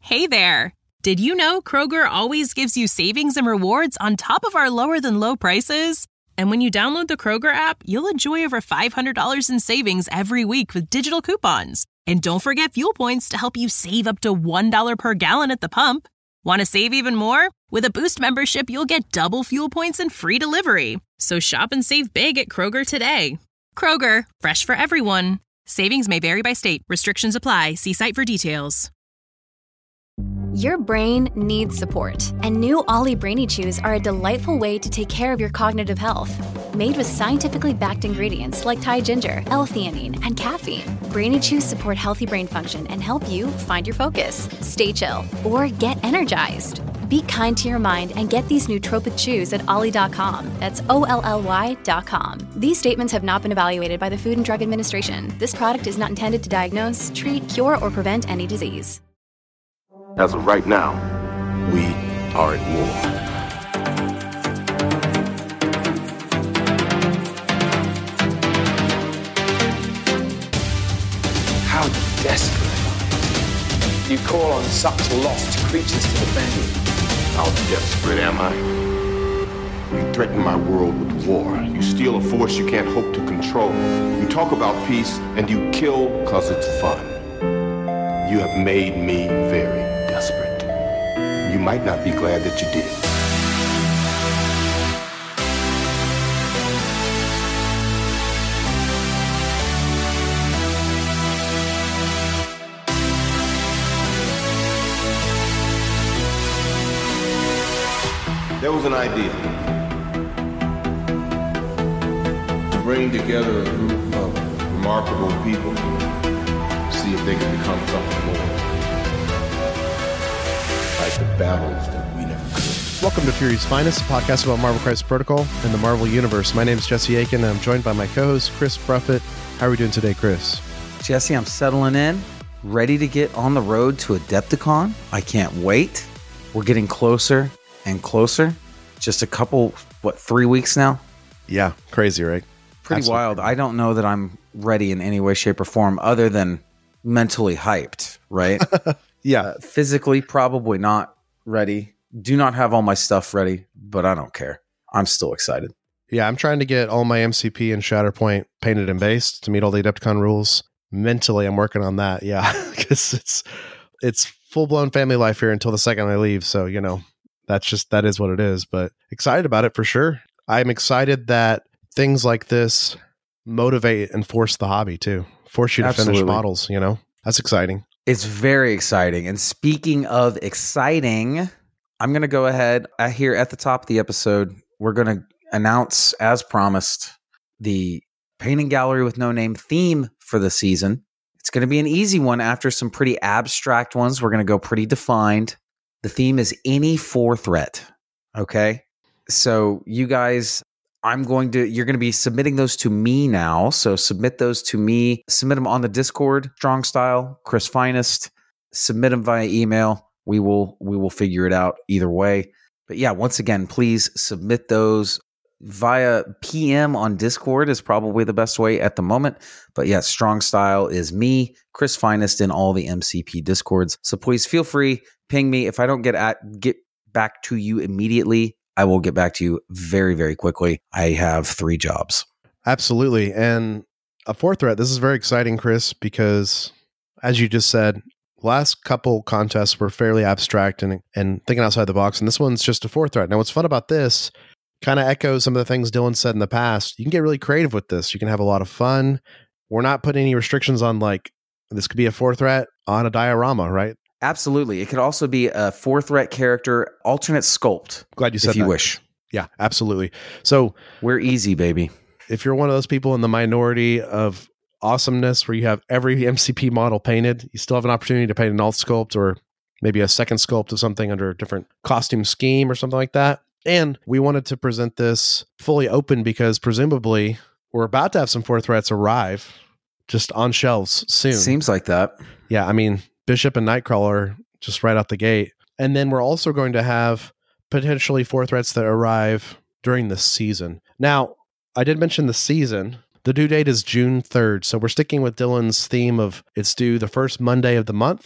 Hey there! Did you know Kroger always gives you savings and rewards on top of our lower-than-low prices? And when you download the Kroger app, you'll enjoy over $500 in savings every week with digital coupons. And don't forget fuel points to help you save up to $1 per gallon at the pump. Want to save even more? With a Boost membership, you'll get double fuel points and free delivery. So shop and save big at Kroger today. Kroger, fresh for everyone. Savings may vary by state. Restrictions apply. See site for details. Your brain needs support, and new Ollie Brainy Chews are a delightful way to take care of your cognitive health. Made with scientifically backed ingredients like Thai ginger, L-theanine, and caffeine, Brainy Chews support healthy brain function and help you find your focus, stay chill, or get energized. Be kind to your mind and get these nootropic chews at ollie.com. That's OLLY.com. These statements have not been evaluated by the Food and Drug Administration. This product is not intended to diagnose, treat, cure, or prevent any disease. As of right now, we are at war. How desperate. You call on such lost creatures to defend you. How desperate am I? You threaten my world with war. You steal a force you can't hope to control. You talk about peace and you kill because it's fun. You have made me very desperate. You might not be glad that you did. There was an idea to bring together a group of remarkable people, see if they could become something more. Like the battles that we never could. Welcome to Fury's Finest, a podcast about Marvel Crisis Protocol and the Marvel Universe. My name is Jesse Aiken, and I'm joined by my co-host, Chris Bruffett. How are we doing today, Chris? Jesse, I'm settling in, ready to get on the road to Adepticon. I can't wait. We're getting closer and closer. Just a couple, 3 weeks now? Yeah, crazy, right? Pretty Absolutely wild. I don't know that I'm ready in any way, shape, or form other than mentally hyped, right? Yeah. Physically, probably not ready. Do not have all my stuff ready, but I don't care. I'm still excited. Yeah, I'm trying to get all my MCP and Shatterpoint painted and based to meet all the Adepticon rules. Mentally, I'm working on that, yeah, because it's full-blown family life here until the second I leave, so, you know, that is what it is, but excited about it for sure. I'm excited that things like this motivate and force the hobby, too. Force you to finish models, you know? That's exciting. It's very exciting. And speaking of exciting, I'm going to go ahead here at the top of the episode. We're going to announce, as promised, the Painting Gallery with No Name theme for the season. It's going to be an easy one after some pretty abstract ones. We're going to go pretty defined. The theme is any 4 threat. Okay. So you guys, you're going to be submitting those to me now. So submit those to me. Submit them on the Discord, Strong Style, Chris Finest. Submit them via email. We will figure it out either way. But yeah, once again, please submit those via PM on Discord is probably the best way at the moment. But yeah, Strong Style is me, Chris Finest, in all the MCP Discords. So please feel free, ping me. If I don't get back to you immediately, I will get back to you very, very quickly. I have 3 jobs. Absolutely. And a 4th threat, this is very exciting, Chris, because as you just said, last couple contests were fairly abstract and thinking outside the box, and this one's just a 4th threat. Now, what's fun about this kind of echoes some of the things Dylan said in the past. You can get really creative with this. You can have a lot of fun. We're not putting any restrictions on, like, this could be a 4th threat on a diorama, right? Absolutely. It could also be a 4th threat character, alternate sculpt. Glad you said that. If you wish. Yeah, absolutely. So we're easy, baby. If you're one of those people in the minority of awesomeness where you have every MCP model painted, you still have an opportunity to paint an alt sculpt or maybe a second sculpt of something under a different costume scheme or something like that. And we wanted to present this fully open because presumably we're about to have some 4th threats arrive just on shelves soon. Seems like that. Yeah, I mean, Bishop and Nightcrawler just right out the gate. And then we're also going to have potentially 4 threats that arrive during the season. Now, I did mention the season. The due date is June 3rd. So we're sticking with Dylan's theme of it's due the first Monday of the month.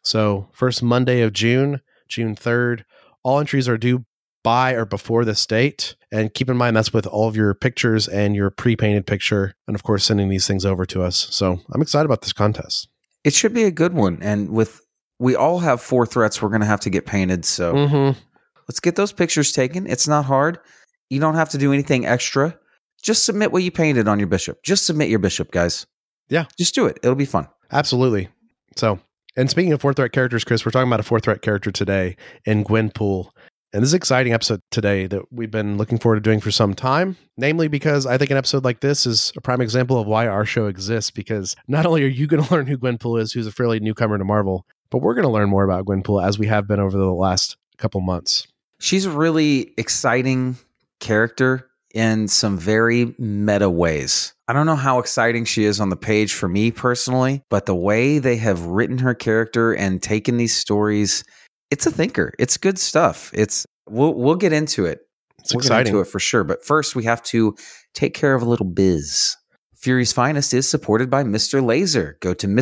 So first Monday of June, June 3rd, all entries are due by or before this date. And keep in mind, that's with all of your pictures and your pre-painted picture. And of course, sending these things over to us. So I'm excited about this contest. It should be a good one. And we all have 4 threats we're going to have to get painted. So let's get those pictures taken. It's not hard. You don't have to do anything extra. Just submit what you painted on your bishop. Just submit your bishop, guys. Yeah. Just do it. It'll be fun. Absolutely. So, and speaking of 4 threat characters, Chris, we're talking about a 4 threat character today in Gwenpool. And this is an exciting episode today that we've been looking forward to doing for some time, namely because I think an episode like this is a prime example of why our show exists, because not only are you going to learn who Gwenpool is, who's a fairly newcomer to Marvel, but we're going to learn more about Gwenpool as we have been over the last couple months. She's a really exciting character in some very meta ways. I don't know how exciting she is on the page for me personally, but the way they have written her character and taken these stories, it's a thinker. It's good stuff. We'll get into it. It's exciting. Get into it for sure. But first, we have to take care of a little biz. Fury's Finest is supported by Mr. Laser. Go to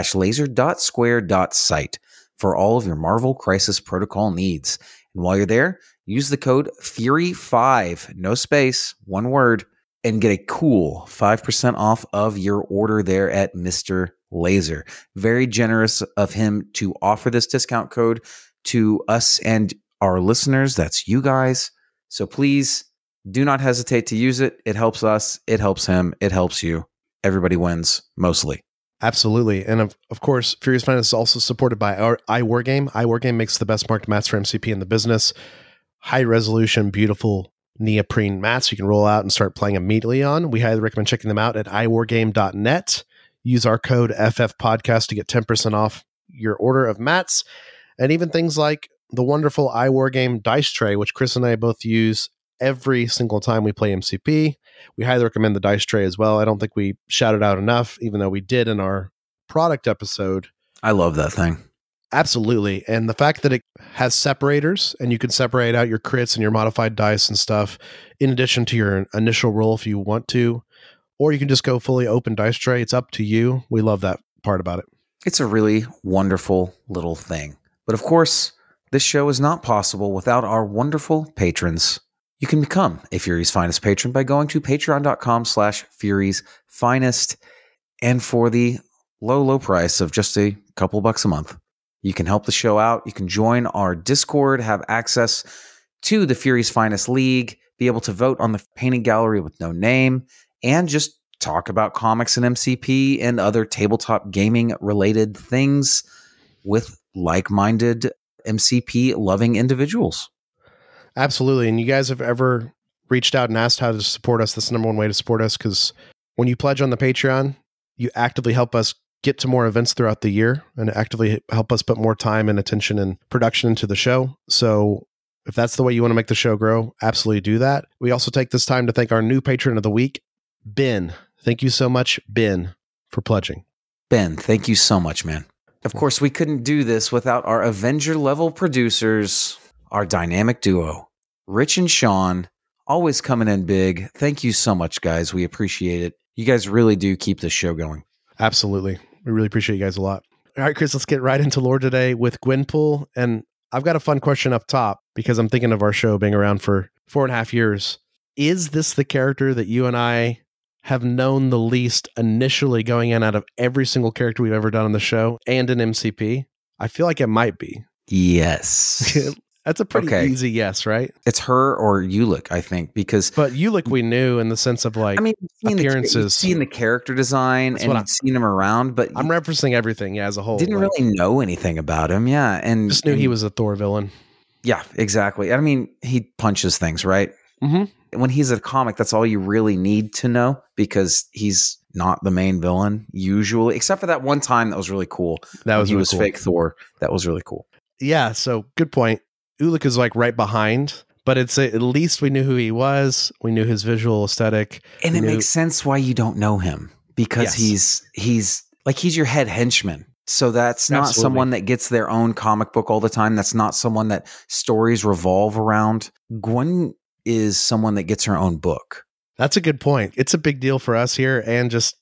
mr-laser.square.site for all of your Marvel Crisis Protocol needs. And while you're there, use the code FURY5, no space, one word, and get a cool 5% off of your order there at Mr. Laser. Very generous of him to offer this discount code to us and our listeners. That's you guys. So please do not hesitate to use it. It helps us. It helps him. It helps you. Everybody wins, mostly. Absolutely. And of course, Fury's Finest is also supported by our iWargame. iWargame makes the best marked mats for MCP in the business. High resolution, beautiful neoprene mats you can roll out and start playing immediately on. We highly recommend checking them out at iwargame.net. Use our code FFPodcast to get 10% off your order of mats. And even things like the wonderful iWargame dice tray, which Chris and I both use every single time we play MCP. We highly recommend the dice tray as well. I don't think we shouted out enough, even though we did in our product episode. I love that thing. Absolutely. And the fact that it has separators and you can separate out your crits and your modified dice and stuff in addition to your initial roll if you want to, or you can just go fully open dice tray. It's up to you. We love that part about it. It's a really wonderful little thing. But of course, this show is not possible without our wonderful patrons. You can become a Fury's Finest patron by going to patreon.com/Fury's Finest. And for the low price of just a couple bucks a month, you can help the show out. You can join our Discord, have access to the Fury's Finest League, be able to vote on the painting gallery with no name, and just talk about comics and MCP and other tabletop gaming related things with like-minded MCP-loving individuals. Absolutely. And you guys have ever reached out and asked how to support us? That's the number one way to support us, because when you pledge on the Patreon, you actively help us get to more events throughout the year and actively help us put more time and attention and production into the show. So if that's the way you want to make the show grow, absolutely do that. We also take this time to thank our new patron of the week, Ben. Thank you so much, Ben, for pledging. Ben, thank you so much, man. Of course, we couldn't do this without our Avenger-level producers, our dynamic duo, Rich and Sean, always coming in big. Thank you so much, guys. We appreciate it. You guys really do keep this show going. Absolutely. We really appreciate you guys a lot. All right, Chris, let's get right into lore today with Gwenpool. And I've got a fun question up top because I'm thinking of our show being around for 4.5 years. Is this the character that you and I have known the least initially going in out of every single character we've ever done on the show and in MCP? I feel like it might be. Yes. That's a pretty easy yes, right? It's her or Ulick, I think, because... But Ulick we knew in the sense of like appearances. You've seen the character design and you've seen him around, but... I'm referencing everything, as a whole. Didn't really know anything about him, and just knew he was a Thor villain. Yeah, exactly. I mean, he punches things, right? Mm-hmm. When he's a comic, that's all you really need to know because he's not the main villain, usually, except for that one time that was really cool. That was he really was cool. fake Thor. That was really cool. Yeah, so good point. Ulick is like right behind, but it's at least we knew who he was. We knew his visual aesthetic. And it makes sense why you don't know him because he's your head henchman. So that's not someone that gets their own comic book all the time. That's not someone that stories revolve around. Gwen is someone that gets her own book. That's a good point. It's a big deal for us here and just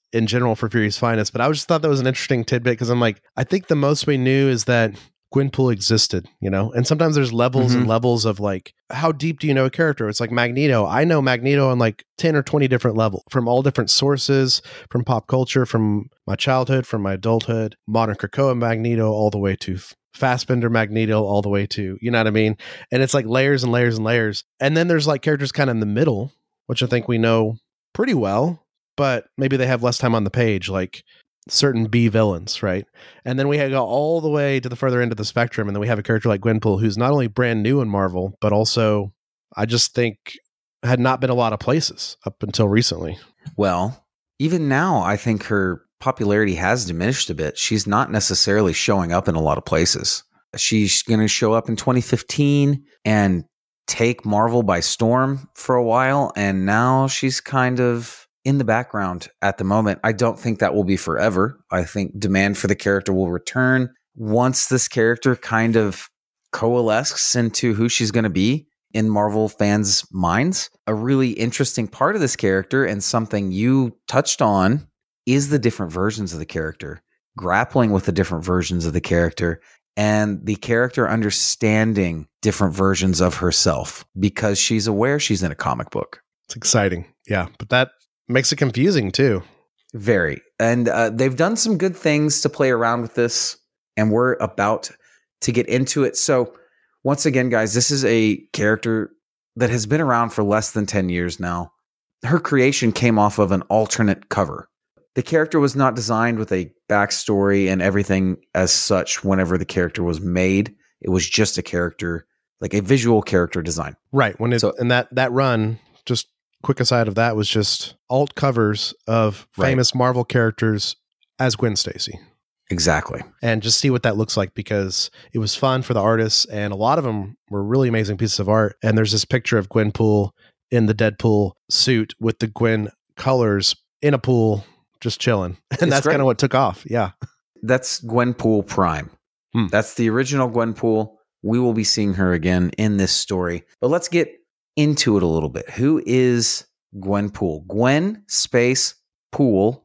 in general for Fury's Finest, but I just thought that was an interesting tidbit because I'm like, I think the most we knew is that Gwenpool existed, you know? And sometimes there's levels and levels of like, how deep do you know a character? It's like Magneto. I know Magneto on like 10 or 20 different levels from all different sources, from pop culture, from my childhood, from my adulthood, modern Krakoa Magneto, all the way to Fassbender Magneto, all the way to, you know what I mean? And it's like layers and layers and layers. And then there's like characters kind of in the middle, which I think we know pretty well, but maybe they have less time on the page, like certain B villains, right? And then we go all the way to the further end of the spectrum, and then we have a character like Gwenpool, who's not only brand new in Marvel, but also, I just think, had not been a lot of places up until recently. Well, even now, I think her popularity has diminished a bit. She's not necessarily showing up in a lot of places. She's going to show up in 2015 and take Marvel by storm for a while, and now she's kind of in the background at the moment. I don't think that will be forever. I think demand for the character will return once this character kind of coalesces into who she's going to be in Marvel fans' minds. A really interesting part of this character, and something you touched on, is the different versions of the character, grappling with the different versions of the character, and the character understanding different versions of herself because she's aware she's in a comic book. It's exciting. Yeah, but that makes it confusing too. Very. And they've done some good things to play around with this, and we're about to get into it. So once again, guys, this is a character that has been around for less than 10 years now. Her creation came off of an alternate cover. The character was not designed with a backstory and everything as such whenever the character was made. It was just a character, like a visual character design. Right. When and that run, just quick aside of that, was just alt covers of famous Marvel characters as Gwen Stacy. Exactly. And just see what that looks like, because it was fun for the artists, and a lot of them were really amazing pieces of art. And there's this picture of Gwenpool in the Deadpool suit with the Gwen colors in a pool, just chilling. And that's kind of what took off. Yeah. That's Gwenpool Prime. That's the original Gwenpool. We will be seeing her again in this story. But let's get into it a little bit. Who is Gwenpool? Gwen space Poole,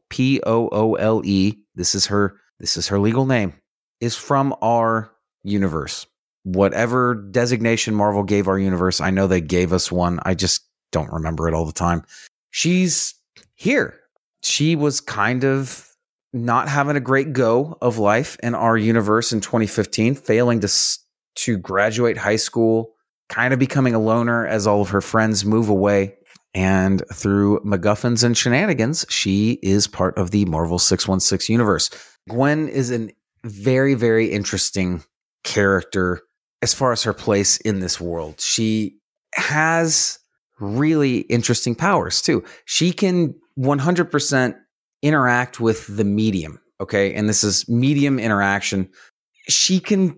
Poole. This is her legal name. Is from our universe. Whatever designation Marvel gave our universe, I know they gave us one. I just don't remember it all the time. She's here. She was kind of not having a great go of life in our universe in 2015, failing to graduate high school, kind of becoming a loner as all of her friends move away. And through MacGuffins and shenanigans, she is part of the Marvel 616 universe. Gwen is a very, very interesting character as far as her place in this world. She has really interesting powers too. She can 100% interact with the medium. Okay. And this is medium interaction. She can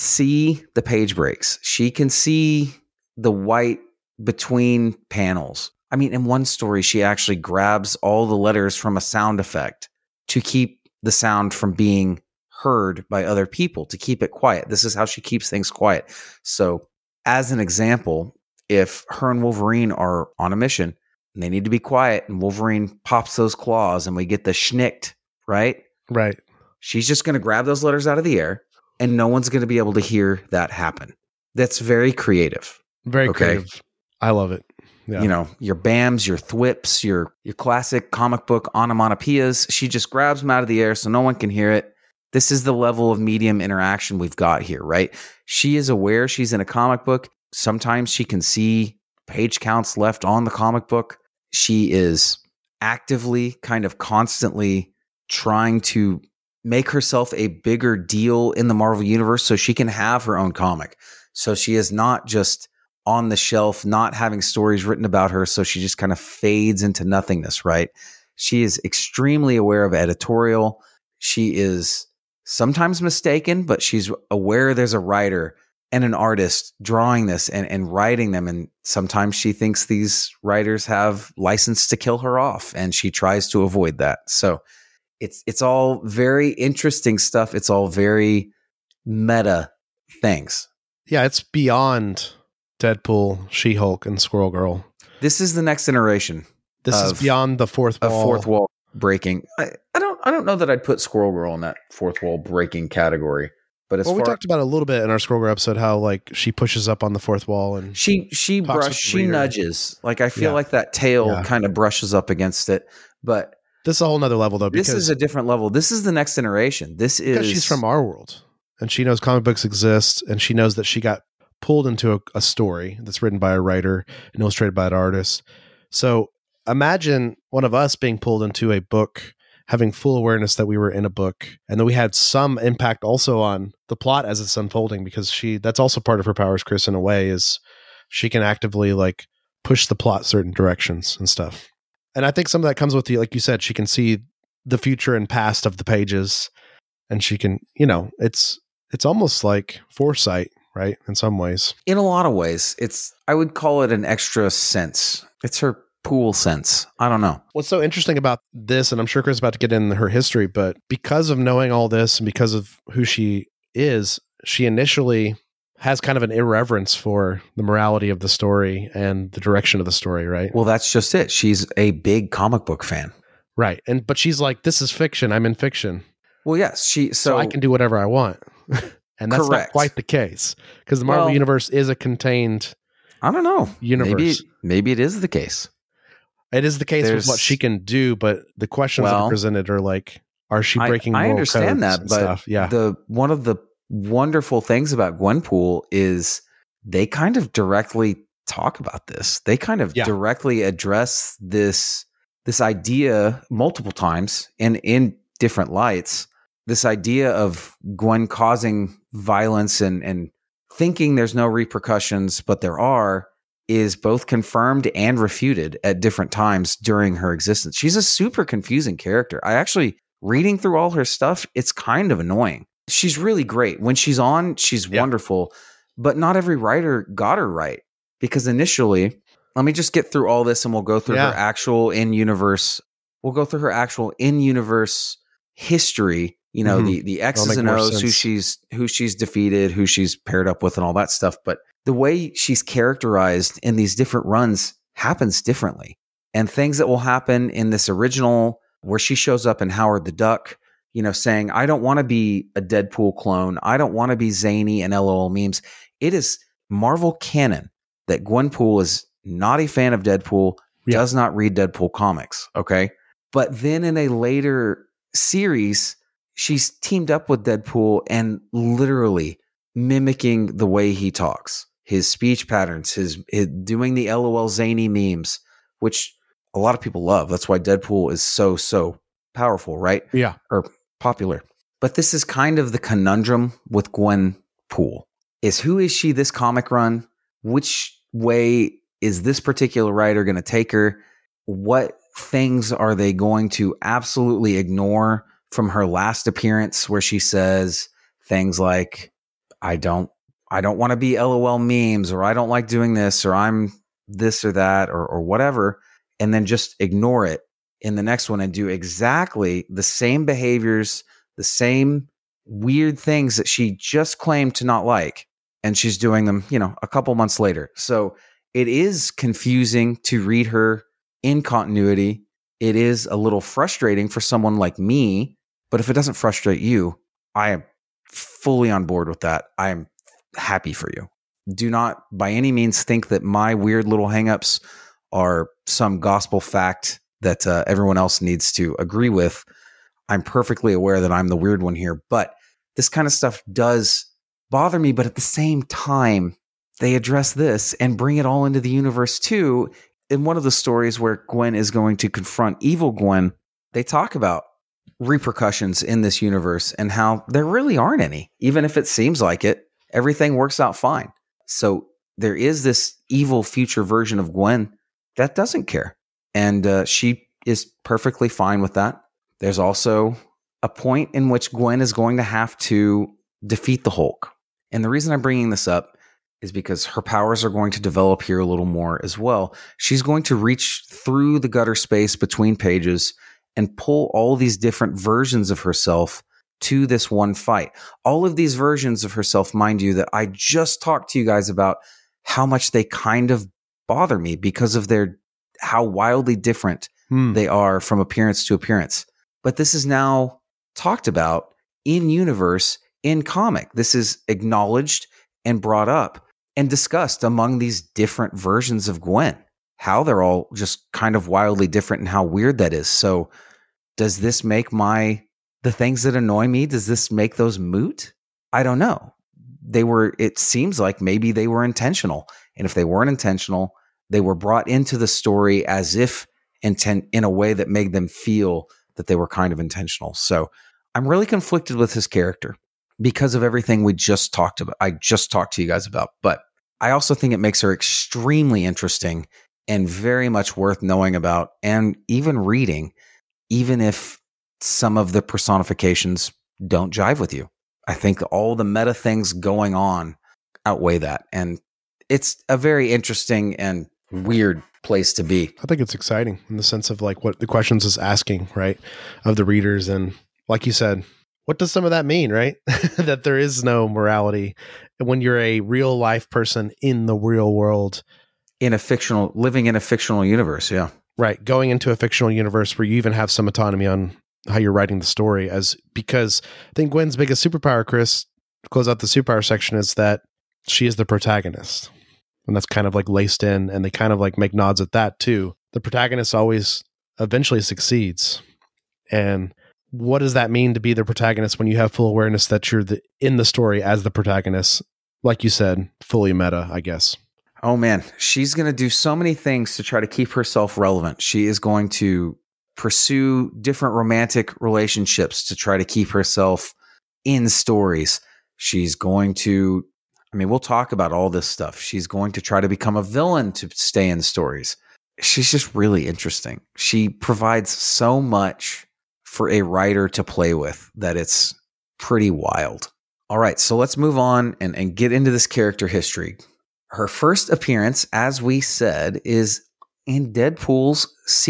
see the page breaks. She can see the white between panels. I mean, in one story, she actually grabs all the letters from a sound effect to keep the sound from being heard by other people, to keep it quiet. This is how she keeps things quiet. So as an example, if her and Wolverine are on a mission and they need to be quiet and Wolverine pops those claws and we get the schnicked, right? Right. She's just going to grab those letters out of the air and no one's going to be able to hear that happen. That's very creative. Very creative. I love it. Yeah. You know, your BAMs, your thwips, your classic comic book onomatopoeias. She just grabs them out of the air so no one can hear it. This is the level of medium interaction we've got here, right? She is aware she's in a comic book. Sometimes she can see page counts left on the comic book. She is actively, kind of constantly trying to make herself a bigger deal in the Marvel universe so she can have her own comic. So she is not just on the shelf, not having stories written about her, so she just kind of fades into nothingness, right? She is extremely aware of editorial. She is sometimes mistaken, but she's aware there's a writer and an artist drawing this and writing them. And sometimes she thinks these writers have license to kill her off, and she tries to avoid that. So it's all very interesting stuff. It's all very meta things. Yeah, it's beyond Deadpool, She-Hulk, and Squirrel Girl. This is the next iteration. This is beyond the fourth wall. Fourth wall. breaking. I don't know that I'd put Squirrel Girl in that fourth wall breaking category. But we talked about it a little bit in our Squirrel Girl episode, how like she pushes up on the fourth wall and she nudges. Like I feel like that tail kind of brushes up against it. But this is a whole nother level though, because this is a different level. This is the next iteration. This is because she's from our world and she knows comic books exist, and she knows that she got pulled into a story that's written by a writer and illustrated by an artist. So imagine one of us being pulled into a book, having full awareness that we were in a book, and that we had some impact also on the plot as it's unfolding, because that's also part of her powers, Chris, in a way, is she can actively like push the plot certain directions and stuff. And I think some of that comes with like you said, she can see the future and past of the pages, and she can, it's almost like foresight, right? In some ways. In a lot of ways. I would call it an extra sense. It's her Pool sense. I don't know. What's so interesting about this, and I'm sure Chris is about to get in her history, but because of knowing all this and because of who she is, she initially has kind of an irreverence for the morality of the story and the direction of the story, right? Well, that's just it. She's a big comic book fan. Right. But she's like, this is fiction. I'm in fiction. Well, yes. So I can do whatever I want. And that's not quite the case, because the Marvel Universe is a contained I don't know. Universe. Maybe it is the case. It is the case with what she can do, but the questions that are presented are like, are she breaking moral codes? I understand that, but one of the wonderful things about Gwenpool is they kind of directly talk about this. They kind of directly address this idea multiple times and in different lights. This idea of Gwen causing violence and thinking there's no repercussions, but there are, is both confirmed and refuted at different times during her existence. She's a super confusing character. Reading through all her stuff, it's kind of annoying. She's really great. When she's on, she's wonderful, but not every writer got her right. Because initially, let me just get through all this and we'll go through her actual in-universe. We'll go through her actual in-universe history, the X's and O's, who she's defeated, who she's paired up with and all that stuff. But the way she's characterized in these different runs happens differently. And things that will happen in this original, where she shows up in Howard the Duck, saying, I don't want to be a Deadpool clone. I don't want to be zany and LOL memes. It is Marvel canon that Gwenpool is not a fan of Deadpool, does not read Deadpool comics. Okay. But then in a later series, she's teamed up with Deadpool and literally mimicking the way he talks, his speech patterns, his doing the LOL zany memes, which a lot of people love. That's why Deadpool is so powerful, right? Yeah. Or popular. But this is kind of the conundrum with Gwenpool, is who is she this comic run? Which way is this particular writer going to take her? What things are they going to absolutely ignore from her last appearance, where she says things like, I don't want to be LOL memes, or I don't like doing this, or I'm this or that, or whatever, and then just ignore it in the next one and do exactly the same behaviors, the same weird things that she just claimed to not like. And she's doing them, a couple months later. So it is confusing to read her in continuity. It is a little frustrating for someone like me, but if it doesn't frustrate you, I am fully on board with that. I am happy for you. Do not by any means think that my weird little hangups are some gospel fact that everyone else needs to agree with. I'm perfectly aware that I'm the weird one here, but this kind of stuff does bother me. But at the same time, they address this and bring it all into the universe too. In one of the stories where Gwen is going to confront evil Gwen, they talk about repercussions in this universe and how there really aren't any. Even if it seems like it, everything works out fine. So there is this evil future version of Gwen that doesn't care. And she is perfectly fine with that. There's also a point in which Gwen is going to have to defeat the Hulk. And the reason I'm bringing this up is because her powers are going to develop here a little more as well. She's going to reach through the gutter space between pages and pull all these different versions of herself to this one fight. All of these versions of herself, mind you, that I just talked to you guys about how much they kind of bother me because of how wildly different they are from appearance to appearance. But this is now talked about in universe, in comic. This is acknowledged and brought up and discussed among these different versions of Gwen, how they're all just kind of wildly different and how weird that is. So does this make the things that annoy me, does this make those moot? I don't know. It seems like maybe they were intentional. And if they weren't intentional, they were brought into the story as if in a way that made them feel that they were kind of intentional. So I'm really conflicted with his character because of everything we just talked about. I just talked to you guys about, but I also think it makes her extremely interesting and very much worth knowing about and even reading, even if some of the personifications don't jive with you. I think all the meta things going on outweigh that. And it's a very interesting and weird place to be. I think it's exciting in the sense of like what the questions is asking, right, of the readers. And like you said, what does some of that mean, right? That there is no morality when you're a real life person in the real world. Living in a fictional universe. Yeah. Right. Going into a fictional universe where you even have some autonomy on how you're writing the story, because I think Gwen's biggest superpower, Chris, to close out the superpower section, is that she is the protagonist. And that's kind of like laced in, and they kind of like make nods at that too. The protagonist always eventually succeeds. And what does that mean to be the protagonist when you have full awareness that you're in the story as the protagonist? Like you said, fully meta, I guess. Oh man, she's going to do so many things to try to keep herself relevant. She is going to pursue different romantic relationships to try to keep herself in stories. She's going to, we'll talk about all this stuff. She's going to try to become a villain to stay in stories. She's just really interesting. She provides so much for a writer to play with that it's pretty wild. All right, so let's move on and get into this character history. Her first appearance, as we said, is in Deadpool's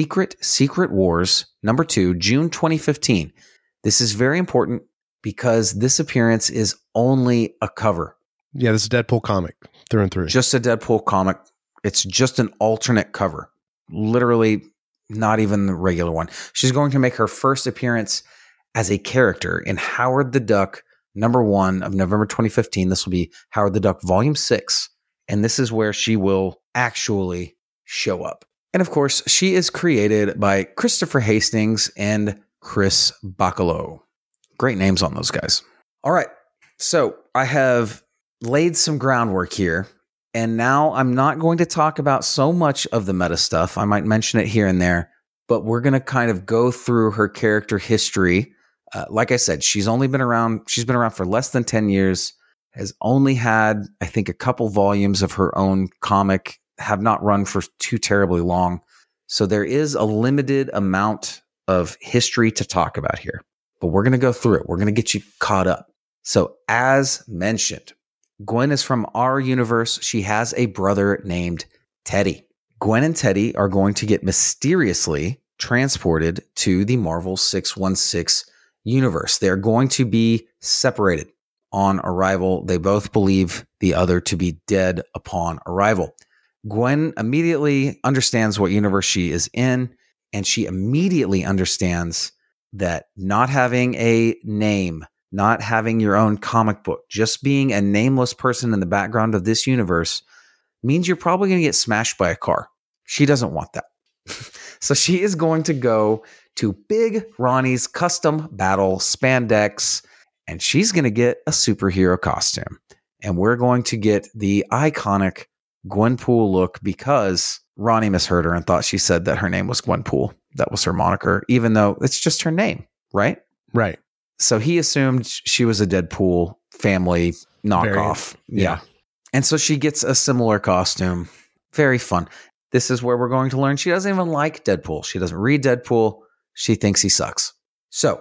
Secret Wars #2, June 2015. This is very important because this appearance is only a cover. Yeah, this is a Deadpool comic through and through. Just a Deadpool comic. It's just an alternate cover. Literally not even the regular one. She's going to make her first appearance as a character in Howard the Duck #1 of November 2015. This will be Howard the Duck Volume 6. And this is where she will actually show up. And of course, she is created by Christopher Hastings and Chris Bachalo. Great names on those guys. All right. So I have laid some groundwork here. And now I'm not going to talk about so much of the meta stuff. I might mention it here and there, but we're going to kind of go through her character history. Like I said, she's been around for less than 10 years, has only had, I think, a couple volumes of her own comic, have not run for too terribly long. So there is a limited amount of history to talk about here, but we're going to go through it. We're going to get you caught up. So as mentioned, Gwen is from our universe. She has a brother named Teddy. Gwen and Teddy are going to get mysteriously transported to the Marvel 616 universe. They're going to be separated on arrival. They both believe the other to be dead upon arrival. Gwen immediately understands what universe she is in, and she immediately understands that not having a name, not having your own comic book, just being a nameless person in the background of this universe means you're probably going to get smashed by a car. She doesn't want that. So she is going to go to Big Ronnie's Custom Battle Spandex, and she's going to get a superhero costume. And we're going to get the iconic Gwenpool look because Ronnie misheard her and thought she said that her name was Gwenpool. That was her moniker, even though it's just her name, right? Right. So he assumed she was a Deadpool family knockoff. Yeah. And so she gets a similar costume. Very fun. This is where we're going to learn she doesn't even like Deadpool. She doesn't read Deadpool. She thinks he sucks. So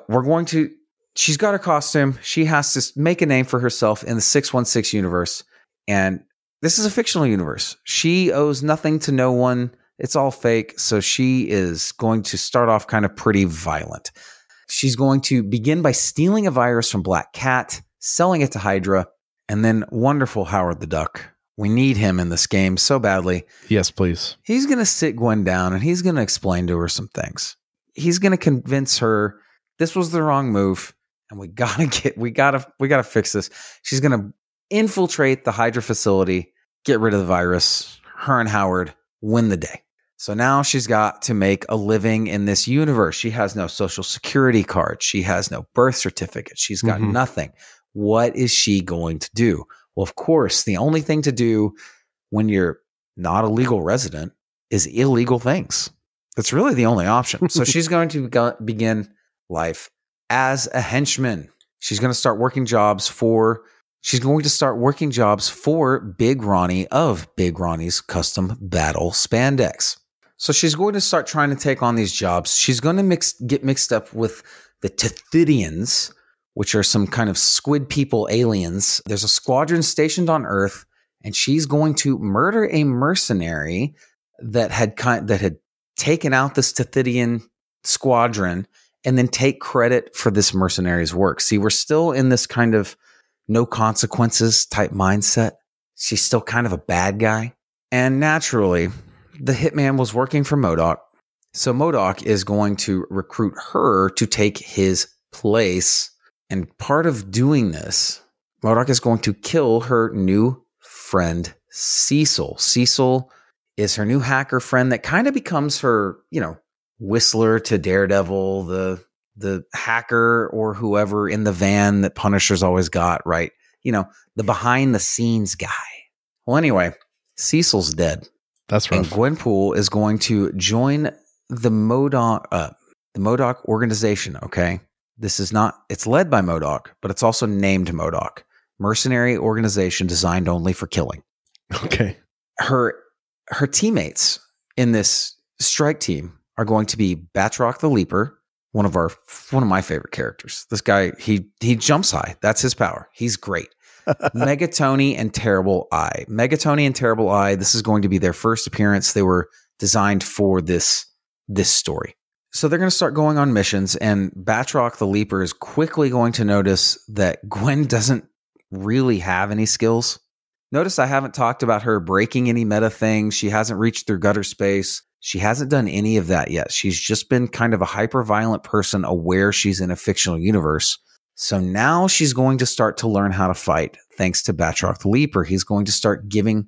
she's got her costume. She has to make a name for herself in the 616 universe. And this is a fictional universe. She owes nothing to no one. It's all fake. So she is going to start off kind of pretty violent. She's going to begin by stealing a virus from Black Cat, selling it to Hydra, and then wonderful Howard the Duck We need him in this game so badly. Yes, please. He's going to sit Gwen down and he's going to explain to her some things. He's going to convince her this was the wrong move and we got to fix this. She's going to infiltrate the Hydra facility, get rid of the virus. Her and Howard win the day. So now she's got to make a living in this universe. She has no social security card. She has no birth certificate. She's got nothing. What is she going to do? Well, of course, the only thing to do when you're not a legal resident is illegal things. That's really the only option. So she's going to begin life as a henchman. She's going to start working jobs for Big Ronnie of Big Ronnie's Custom Battle Spandex. So she's going to start trying to take on these jobs. She's going to get mixed up with the Tethidians, which are some kind of squid people aliens. There's a squadron stationed on Earth, and she's going to murder a mercenary that had taken out this Tethidian squadron and then take credit for this mercenary's work. See, we're still in this kind of no consequences type mindset. She's still kind of a bad guy. And naturally, the hitman was working for MODOK. So MODOK is going to recruit her to take his place. And part of doing this, MODOK is going to kill her new friend, Cecil. Cecil is her new hacker friend that kind of becomes her, Whistler to Daredevil, the hacker or whoever in the van that Punisher's always got, right? The behind the scenes guy. Well, anyway, Cecil's dead. That's right. And Gwenpool is going to join the MODOK organization, okay? It's led by MODOK, but it's also named MODOK. Mercenary organization designed only for killing. Okay. Her teammates in this strike team are going to be Batroc the Leaper, one of my favorite characters. This guy, he jumps high. That's his power. He's great. Megatoni and Terrible Eye. Megatoni and Terrible Eye, this is going to be their first appearance. They were designed for this story. So they're going to start going on missions, and Batroc the Leaper is quickly going to notice that Gwen doesn't really have any skills. Notice I haven't talked about her breaking any meta things. She hasn't reached through gutter space. She hasn't done any of that yet. She's just been kind of a hyper-violent person aware she's in a fictional universe. So now she's going to start to learn how to fight thanks to Batroc the Leaper. He's going to start giving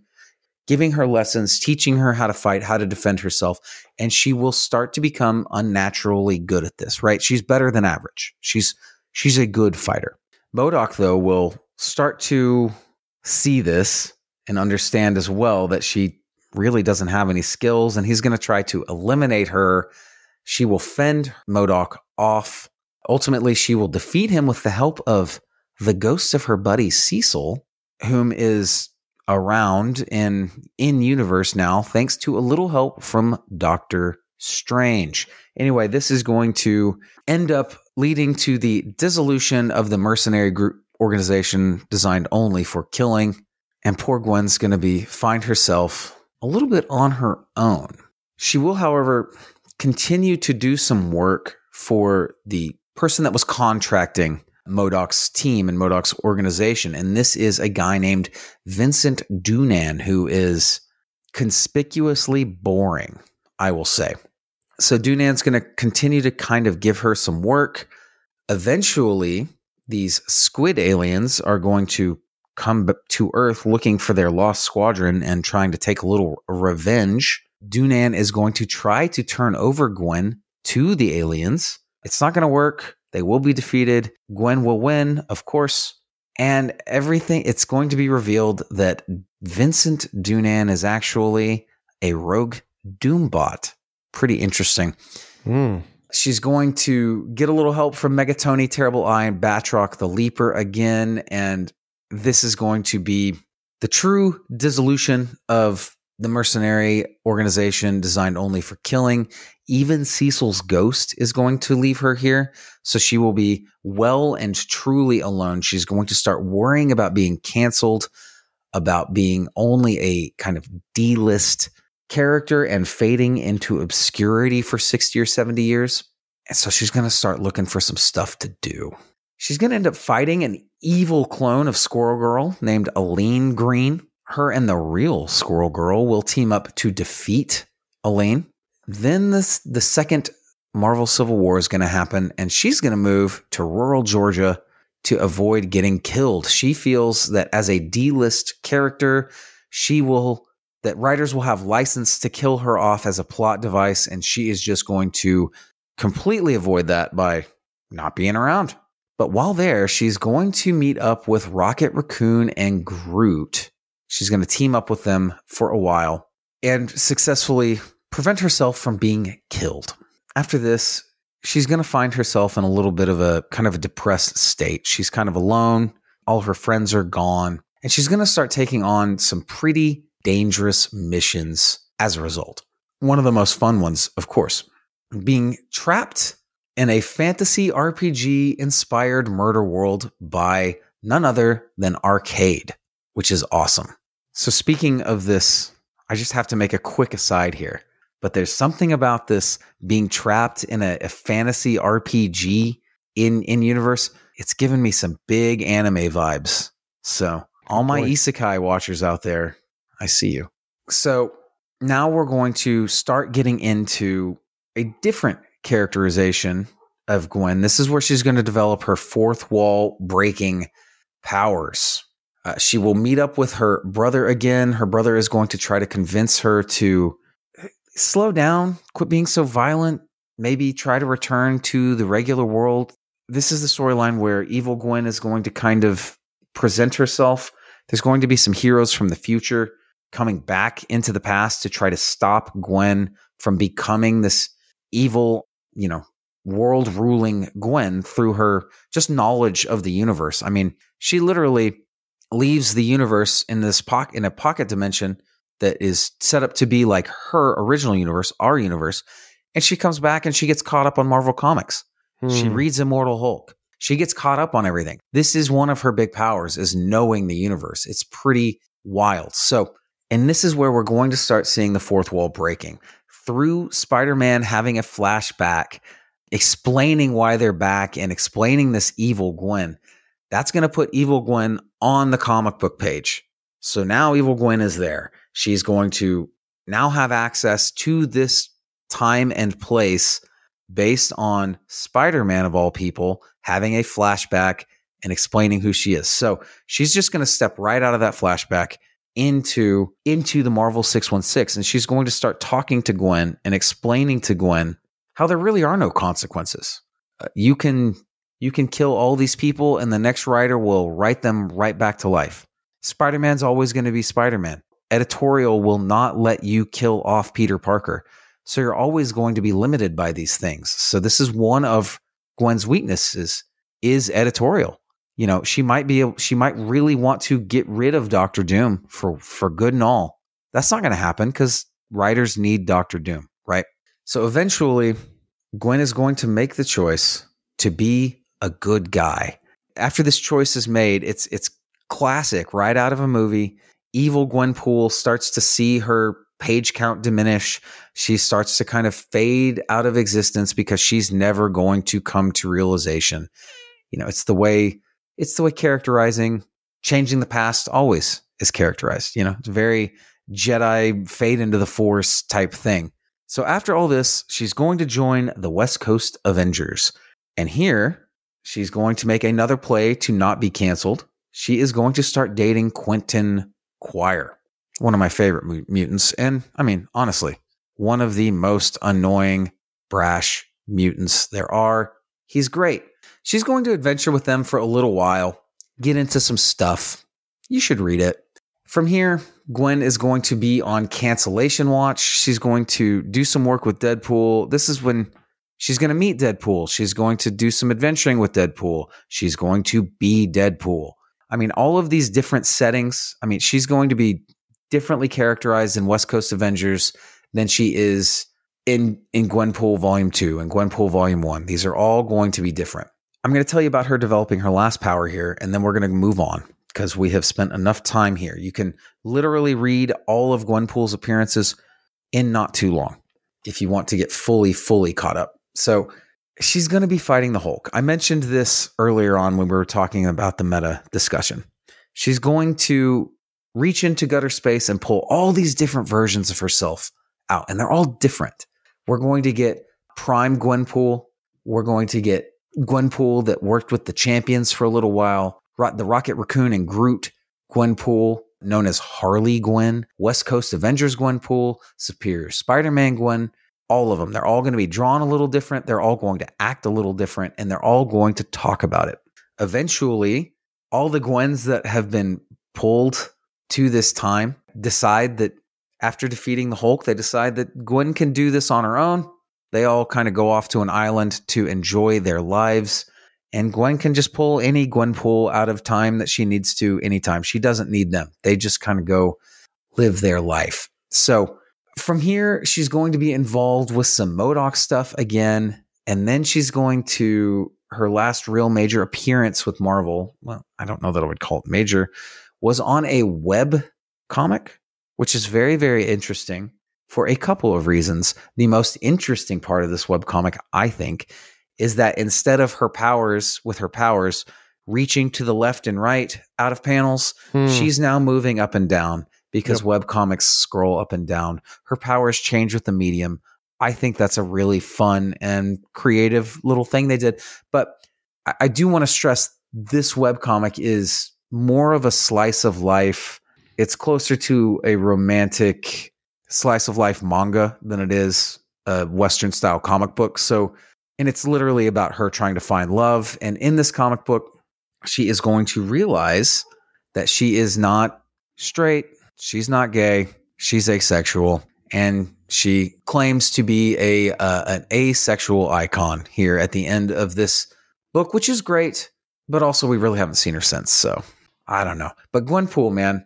her lessons, teaching her how to fight, how to defend herself, and she will start to become unnaturally good at this, right? She's better than average. She's a good fighter. MODOK, though, will start to see this and understand as well that she really doesn't have any skills, and he's going to try to eliminate her. She will fend MODOK off. Ultimately, she will defeat him with the help of the ghost of her buddy Cecil, whom is around in universe now, thanks to a little help from Doctor Strange. Anyway, this is going to end up leading to the dissolution of the mercenary group organization designed only for killing. And poor Gwen's going to find herself a little bit on her own. She will, however, continue to do some work for the person that was contracting MODOK's team and MODOK's organization. And this is a guy named Vincent Dunan, who is conspicuously boring, I will say. So Dunan's going to continue to kind of give her some work. Eventually, these squid aliens are going to come to Earth looking for their lost squadron and trying to take a little revenge. Dunan is going to try to turn over Gwen to the aliens. It's not going to work. They will be defeated. Gwen will win, of course. And it's going to be revealed that Vincent Dunan is actually a rogue Doombot. Pretty interesting. She's going to get a little help from Megatoni, Terrible Eye, and Batroc the Leaper again. And this is going to be the true dissolution of the mercenary organization designed only for killing. Even Cecil's ghost is going to leave her here. So she will be well and truly alone. She's going to start worrying about being canceled, about being only a kind of D-list character and fading into obscurity for 60 or 70 years. And so she's going to start looking for some stuff to do. She's going to end up fighting an evil clone of Squirrel Girl named Aline Green. her and the real Squirrel Girl will team up to defeat Elaine. Then the second Marvel Civil War is going to happen, and she's going to move to rural Georgia to avoid getting killed. She feels that as a D-list character, that writers will have license to kill her off as a plot device, and she is just going to completely avoid that by not being around. But while there, she's going to meet up with Rocket Raccoon and Groot. She's going to team up with them for a while and successfully prevent herself from being killed. After this, she's going to find herself in a little bit of a kind of a depressed state. She's kind of alone. All of her friends are gone. And she's going to start taking on some pretty dangerous missions as a result. One of the most fun ones, of course, being trapped in a fantasy RPG inspired murder world by none other than Arcade, which is awesome. So speaking of this, I just have to make a quick aside here, but there's something about this being trapped in a fantasy RPG in universe. It's given me some big anime vibes. So all my isekai watchers out there, I see you. So now we're going to start getting into a different characterization of Gwen. This is where she's going to develop her fourth wall breaking powers. She will meet up with her brother again. Her brother is going to try to convince her to slow down, quit being so violent, maybe try to return to the regular world. This is the storyline where evil Gwen is going to kind of present herself. There's going to be some heroes from the future coming back into the past to try to stop Gwen from becoming this evil, world ruling Gwen through her just knowledge of the universe. I mean, she literally leaves the universe in a pocket dimension that is set up to be like her original universe, our universe. And she comes back and she gets caught up on Marvel Comics. She reads Immortal Hulk. She gets caught up on everything. This is one of her big powers, is knowing the universe. It's pretty wild. So, and this is where we're going to start seeing the fourth wall breaking. Through Spider-Man having a flashback, explaining why they're back and explaining this evil Gwen, that's going to put evil Gwen on the comic book page. So now evil Gwen is there. She's going to now have access to this time and place based on Spider-Man, of all people, having a flashback and explaining who she is. So she's just going to step right out of that flashback into the Marvel 616, and she's going to start talking to Gwen and explaining to Gwen how there really are no consequences. You can kill all these people, and the next writer will write them right back to life. Spider-Man's always going to be Spider-Man. Editorial will not let you kill off Peter Parker. So you're always going to be limited by these things. So this is one of Gwen's weaknesses, is editorial. She might really want to get rid of Doctor Doom for good and all. That's not going to happen because writers need Doctor Doom, right? So eventually, Gwen is going to make the choice to be a good guy. After this choice is made, it's classic, right out of a movie. Evil Gwenpool starts to see her page count diminish. She starts to kind of fade out of existence because she's never going to come to realization. It's the way characterizing, changing the past always is characterized. It's very Jedi fade into the Force type thing. So after all this, she's going to join the West Coast Avengers. And here, she's going to make another play to not be canceled. She is going to start dating Quentin Quire, one of my favorite mutants. And I mean, honestly, one of the most annoying, brash mutants there are. He's great. She's going to adventure with them for a little while, get into some stuff. You should read it. From here, Gwen is going to be on cancellation watch. She's going to do some work with Deadpool. This is when she's going to meet Deadpool. She's going to do some adventuring with Deadpool. She's going to be Deadpool. I mean, all of these different settings. I mean, she's going to be differently characterized in West Coast Avengers than she is in Gwenpool Volume 2 and Gwenpool Volume 1. These are all going to be different. I'm going to tell you about her developing her last power here, and then we're going to move on because we have spent enough time here. You can literally read all of Gwenpool's appearances in not too long if you want to get fully caught up. So she's going to be fighting the Hulk. I mentioned this earlier on when we were talking about the meta discussion. She's going to reach into gutter space and pull all these different versions of herself out. And they're all different. We're going to get Prime Gwenpool. We're going to get Gwenpool that worked with the champions for a little while. The Rocket Raccoon and Groot Gwenpool, known as Harley Gwen. West Coast Avengers Gwenpool. Superior Spider-Man Gwen. All of them. They're all going to be drawn a little different. They're all going to act a little different. And they're all going to talk about it. Eventually, all the Gwens that have been pulled to this time decide that after defeating the Hulk, they decide that Gwen can do this on her own. They all kind of go off to an island to enjoy their lives. And Gwen can just pull any Gwenpool out of time that she needs to anytime. She doesn't need them. They just kind of go live their life. So from here, she's going to be involved with some MODOK stuff again. And then she's going to, her last real major appearance with Marvel, well, I don't know that I would call it major, was on a web comic, which is very, very interesting for a couple of reasons. The most interesting part of this webcomic, I think, is that instead of her powers reaching to the left and right out of panels, she's now moving up and down because webcomics scroll up and down. Her powers change with the medium. I think that's a really fun and creative little thing they did. But I do want to stress this webcomic is more of a slice of life. It's closer to a romantic slice of life manga than it is a Western style comic book. So, and it's literally about her trying to find love. And in this comic book, she is going to realize that she is not straight. She's not gay. She's asexual. And she claims to be an asexual icon here at the end of this book, which is great. But also we really haven't seen her since. So I don't know. But Gwenpool, man,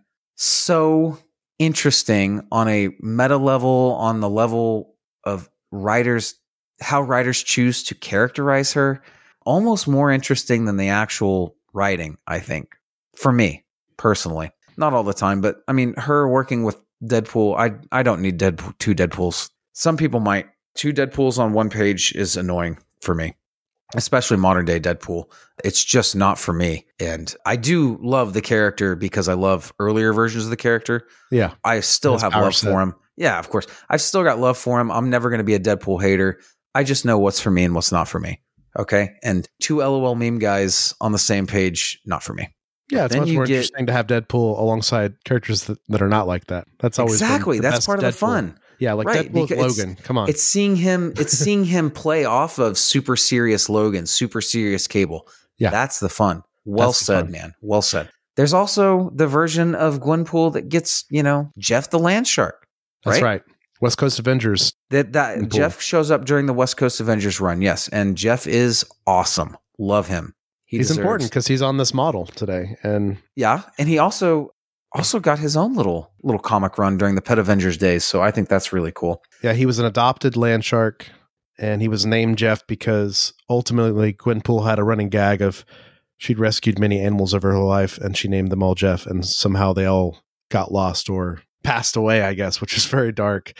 so interesting on a meta level, on the level of writers, how writers choose to characterize her. Almost more interesting than the actual writing, I think, for me personally. Not all the time, but I mean, her working with Deadpool, I don't need two Deadpools. Some people might. Two Deadpools on one page is annoying for me, especially modern day Deadpool. It's just not for me. And I do love the character because I love earlier versions of the character. Yeah. I still have love for him. Yeah, of course. I've still got love for him. I'm never going to be a Deadpool hater. I just know what's for me and what's not for me. Okay. And two LOL meme guys on the same page, not for me. Yeah, it's much more interesting to have Deadpool alongside characters that are not like that. That's always exactly that's part of the fun. Yeah, like right, Deadpool with Logan. Come on, it's seeing him play off of super serious Logan, super serious Cable. Yeah, that's the fun. Well said, man. Well said. There's also the version of Gwenpool that gets Jeff the Land Shark. Right? That's right. West Coast Avengers. That Jeff shows up during the West Coast Avengers run. Yes, and Jeff is awesome. Love him. He's important because he's on this model today, and he also got his own little comic run during the Pet Avengers days. So I think that's really cool. Yeah, he was an adopted land shark, and he was named Jeff because ultimately Gwenpool had a running gag of she'd rescued many animals over her life, and she named them all Jeff, and somehow they all got lost or passed away, I guess, which is very dark.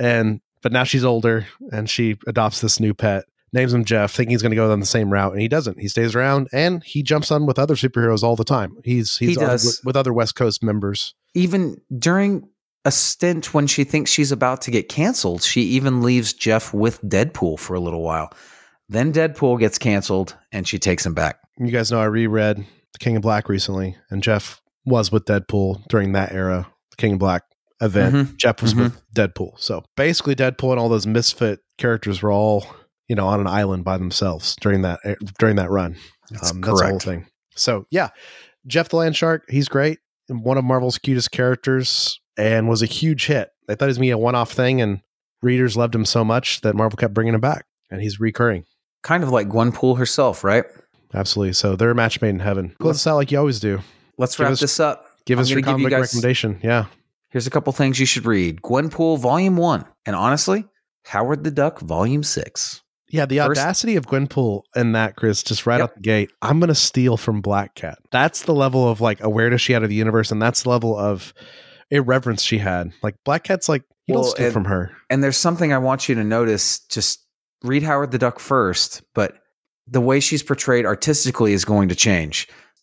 But now she's older, and she adopts this new pet. Names him Jeff, thinking he's going to go down the same route, and he doesn't. He stays around, and he jumps on with other superheroes all the time. He does with other West Coast members. Even during a stint when she thinks she's about to get canceled, she even leaves Jeff with Deadpool for a little while. Then Deadpool gets canceled, and she takes him back. You guys know I reread The King of Black recently, and Jeff was with Deadpool during that era, the King of Black event. Mm-hmm. Jeff was with Deadpool. So basically Deadpool and all those misfit characters were all on an island by themselves during that run. That's the whole thing. So yeah, Jeff the Land Shark, he's great. One of Marvel's cutest characters and was a huge hit. They thought he was going to be a one-off thing, and readers loved him so much that Marvel kept bringing him back, and he's recurring. Kind of like Gwenpool herself, right? Absolutely. So they're a match made in heaven. Close us out like you always do. Let's wrap this up. Give us your comic recommendation. Yeah. Here's a couple things you should read. Gwenpool Volume 1. And honestly, Howard the Duck Volume 6. Yeah, the audacity of Gwenpool and that, Chris, just right out the gate. I'm going to steal from Black Cat. That's the level of awareness she had of the universe, and that's the level of irreverence she had. Like Black Cat's you don't steal from her. And there's something I want you to notice. Just read Howard the Duck first, but the way she's portrayed artistically is going to change.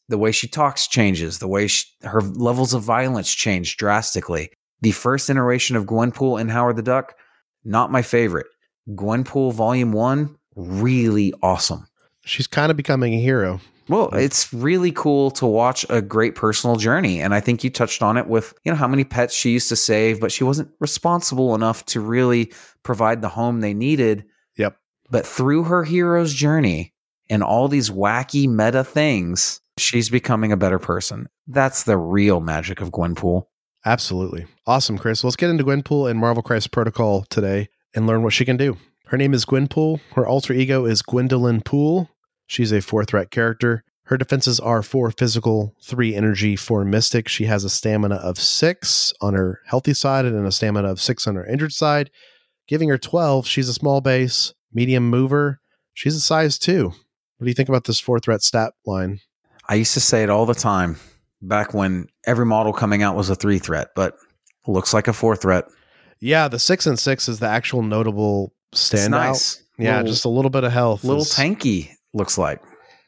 The way she talks changes. The way her levels of violence change drastically. The first iteration of Gwenpool in Howard the Duck, not my favorite. Gwenpool Volume 1, really awesome. She's kind of becoming a hero. Well, it's really cool to watch a great personal journey. And I think you touched on it with, how many pets she used to save, but she wasn't responsible enough to really provide the home they needed. Yep. But through her hero's journey and all these wacky meta things, she's becoming a better person. That's the real magic of Gwenpool. Absolutely. Awesome, Chris. Let's get into Gwenpool and Marvel Crisis Protocol today and learn what she can do. Her name is Gwenpool. Her alter ego is Gwendolyn Poole. She's a 4-threat character. Her defenses are 4 physical, 3 energy, 4 mystic. She has a stamina of 6 on her healthy side and a stamina of 6 on her injured side, giving her 12. She's a small base, medium mover. She's a size 2. What do you think about this 4-threat stat line? I used to say it all the time back when every model coming out was a 3-threat, but looks like a 4-threat. Yeah, the 6 and 6 is the actual notable standout. It's nice. Yeah, just a little bit of health. Little tanky, looks like.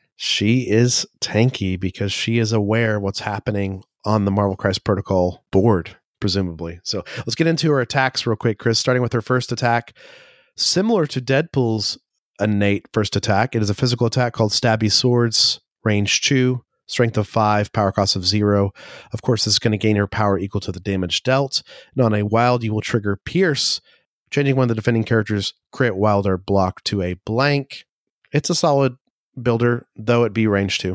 She is tanky because she is aware what's happening on the Marvel Crisis Protocol board, presumably. So let's get into her attacks real quick, Chris, starting with her first attack. Similar to Deadpool's innate first attack, it is a physical attack called Stabby Swords, range 2, strength of 5, power cost of 0. Of course, this is going to gain her power equal to the damage dealt. And on a wild, you will trigger Pierce, changing one of the defending characters' crit wild or block to a blank. It's a solid builder, though it be range 2.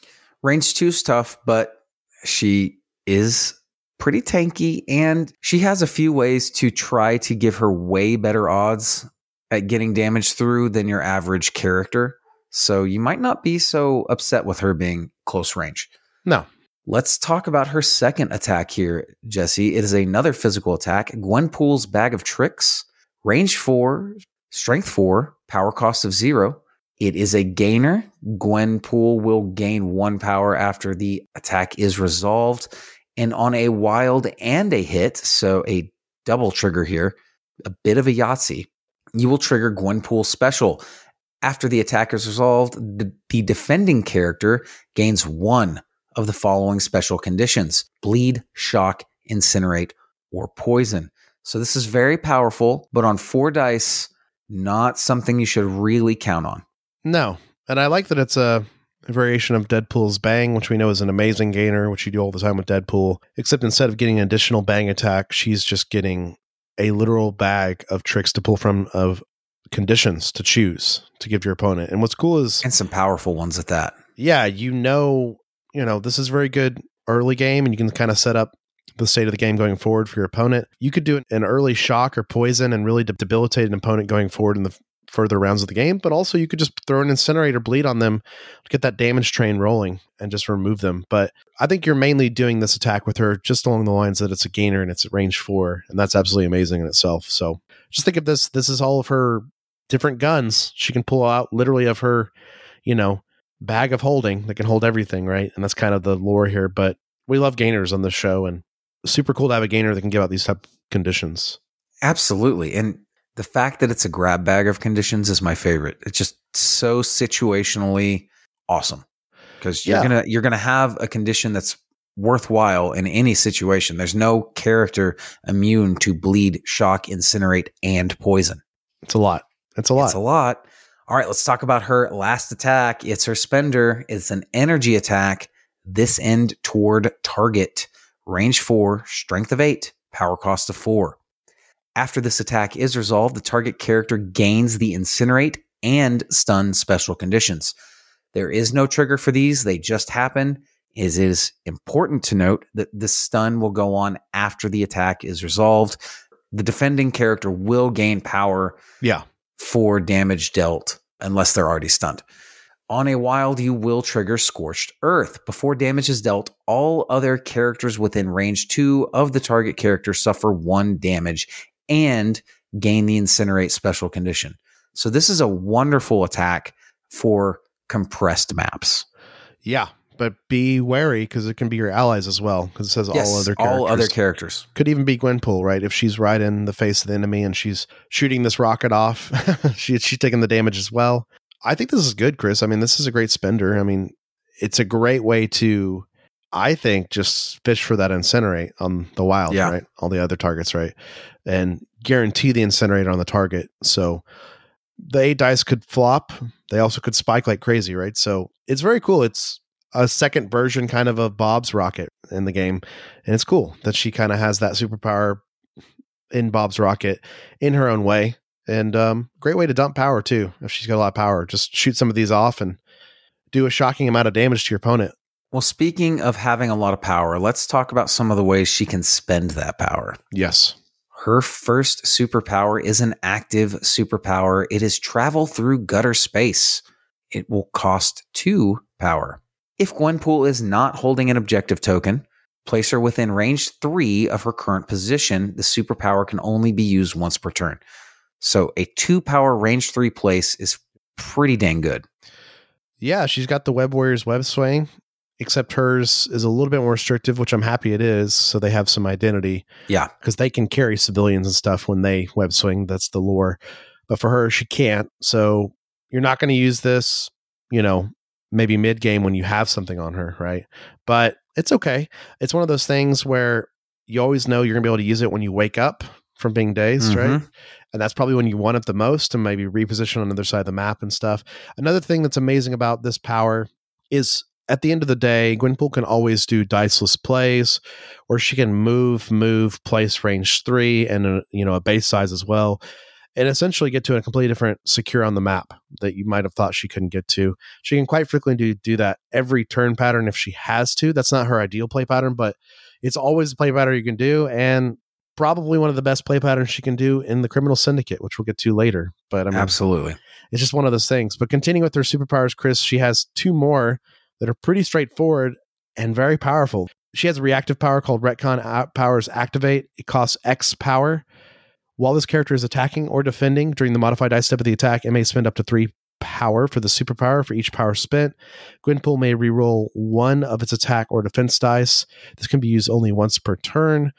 Range 2 is tough, but she is pretty tanky, and she has a few ways to try to give her way better odds at getting damage through than your average character. So you might not be so upset with her being close range. No. Let's talk about her second attack here, Jesse. It is another physical attack. Gwenpool's Bag of Tricks, range 4, strength 4, power cost of 0. It is a gainer. Gwenpool will gain 1 power after the attack is resolved. And on a wild and a hit, so a double trigger here, a bit of a Yahtzee, you will trigger Gwenpool Special. After the attack is resolved, the defending character gains 1 of the following special conditions: bleed, shock, incinerate, or poison. So this is very powerful, but on 4 dice, not something you should really count on. No. And I like that it's a variation of Deadpool's Bang, which we know is an amazing gainer, which you do all the time with Deadpool, except instead of getting an additional bang attack, she's just getting a literal bag of tricks to pull from, of conditions to choose to give your opponent. And what's cool is... And some powerful ones at that. Yeah, this is very good early game, and you can kind of set up the state of the game going forward for your opponent. You could do an early shock or poison and really debilitate an opponent going forward in the further rounds of the game, but also you could just throw an incinerate or bleed on them to get that damage train rolling and just remove them. But I think you're mainly doing this attack with her just along the lines that it's a gainer and it's at range 4, and that's absolutely amazing in itself. So just think of this is all of her different guns she can pull out literally of her, bag of holding that can hold everything, right? And that's kind of the lore here, but we love gainers on this show, and super cool to have a gainer that can give out these type of conditions. Absolutely. And the fact that it's a grab bag of conditions is my favorite. It's just so situationally awesome, because you're gonna have a condition that's worthwhile in any situation. There's no character immune to bleed, shock, incinerate, and poison. It's a lot. All right, let's talk about her last attack. It's her spender. It's an energy attack. This end toward target. Range 4, strength of 8, power cost of 4. After this attack is resolved, the target character gains the incinerate and stun special conditions. There is no trigger for these. They just happen. It is important to note that the stun will go on after the attack is resolved. The defending character will gain power for damage dealt unless they're already stunned. On a wild, you will trigger Scorched Earth. Before damage is dealt, all other characters within range 2 of the target character suffer 1 damage and gain the incinerate special condition. So this is a wonderful attack for compressed maps. Yeah, but be wary because it can be your allies as well, because it says all other characters. Could even be Gwenpool, right? If she's right in the face of the enemy and she's shooting this rocket off, she's taking the damage as well. I think this is good, Chris. I mean, this is a great spender. I mean, it's a great way to, I think, just fish for that incinerate on the wild, right? All the other targets, right? And guarantee the incinerate on the target. So the 8 dice could flop. They also could spike like crazy, right? So it's very cool. It's a second version kind of Bob's rocket in the game. And it's cool that she kind of has that superpower in Bob's rocket in her own way. And great way to dump power too. If she's got a lot of power, just shoot some of these off and do a shocking amount of damage to your opponent. Well, speaking of having a lot of power, let's talk about some of the ways she can spend that power. Yes. Her first superpower is an active superpower. It is travel through gutter space. It will cost 2 power. If Gwenpool is not holding an objective token, place her within range 3 of her current position. The superpower can only be used once per turn. So a 2 power range 3 place is pretty dang good. Yeah, she's got the Web Warriors web swaying, except hers is a little bit more restrictive, which I'm happy it is. So they have some identity. Yeah. Because they can carry civilians and stuff when they web swing. That's the lore. But for her, she can't. So you're not going to use this, maybe mid game when you have something on her, right? But it's okay. It's one of those things where you always know you're going to be able to use it when you wake up from being dazed, right? And that's probably when you want it the most, and maybe reposition on the other side of the map and stuff. Another thing that's amazing about this power is at the end of the day, Gwenpool can always do diceless plays, or she can move, place range 3 and a base size as well, and essentially get to a completely different secure on the map that you might have thought she couldn't get to. She can quite frequently do that every turn pattern if she has to. That's not her ideal play pattern, but it's always a play pattern you can do, and probably one of the best play patterns she can do in the Criminal Syndicate, which we'll get to later. But absolutely, it's just one of those things. But continuing with her superpowers, Chris, she has 2 more that are pretty straightforward and very powerful. She has a reactive power called Retcon Powers Activate. It costs X power. While this character is attacking or defending during the modified dice step of the attack, it may spend up to 3 power for the superpower. For each power spent, Gwenpool may reroll 1 of its attack or defense dice. This can be used only once per turn.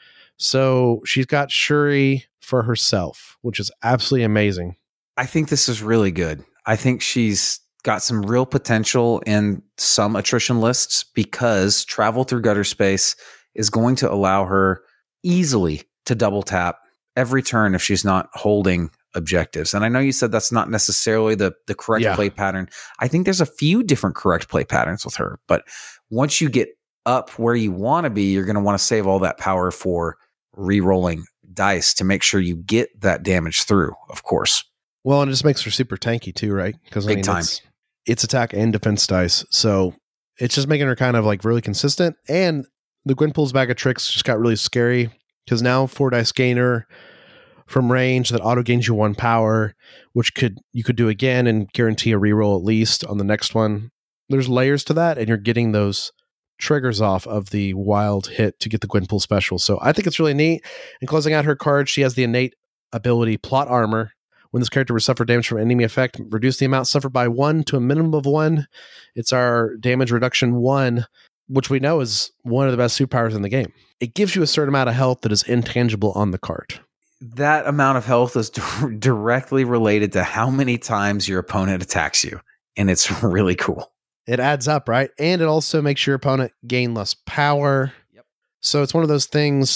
So she's got Shuri for herself, which is absolutely amazing. I think this is really good. I think she's got some real potential in some attrition lists because travel through gutter space is going to allow her easily to double tap every turn if she's not holding objectives. And I know you said that's not necessarily the correct play pattern. I think there's a few different correct play patterns with her, but once you get up where you want to be, you're going to want to save all that power for re-rolling dice to make sure you get that damage through, of course. Well, and it just makes her super tanky too, right? Because big time. It's attack and defense dice. So it's just making her kind of like really consistent. And the Gwenpool's bag of tricks just got really scary because now 4 dice gainer from range that auto gains you 1 power, which you could do again and guarantee a reroll at least on the next one. There's layers to that, and you're getting those triggers off of the wild hit to get the Gwenpool special. So I think it's really neat. And closing out her card, she has the innate ability Plot Armor. When this character would suffer damage from enemy effect, reduce the amount suffered by 1 to a minimum of 1. It's our damage reduction 1, which we know is one of the best superpowers in the game. It gives you a certain amount of health that is intangible on the card. That amount of health is directly related to how many times your opponent attacks you. And it's really cool. It adds up, right? And it also makes your opponent gain less power. Yep. So it's one of those things,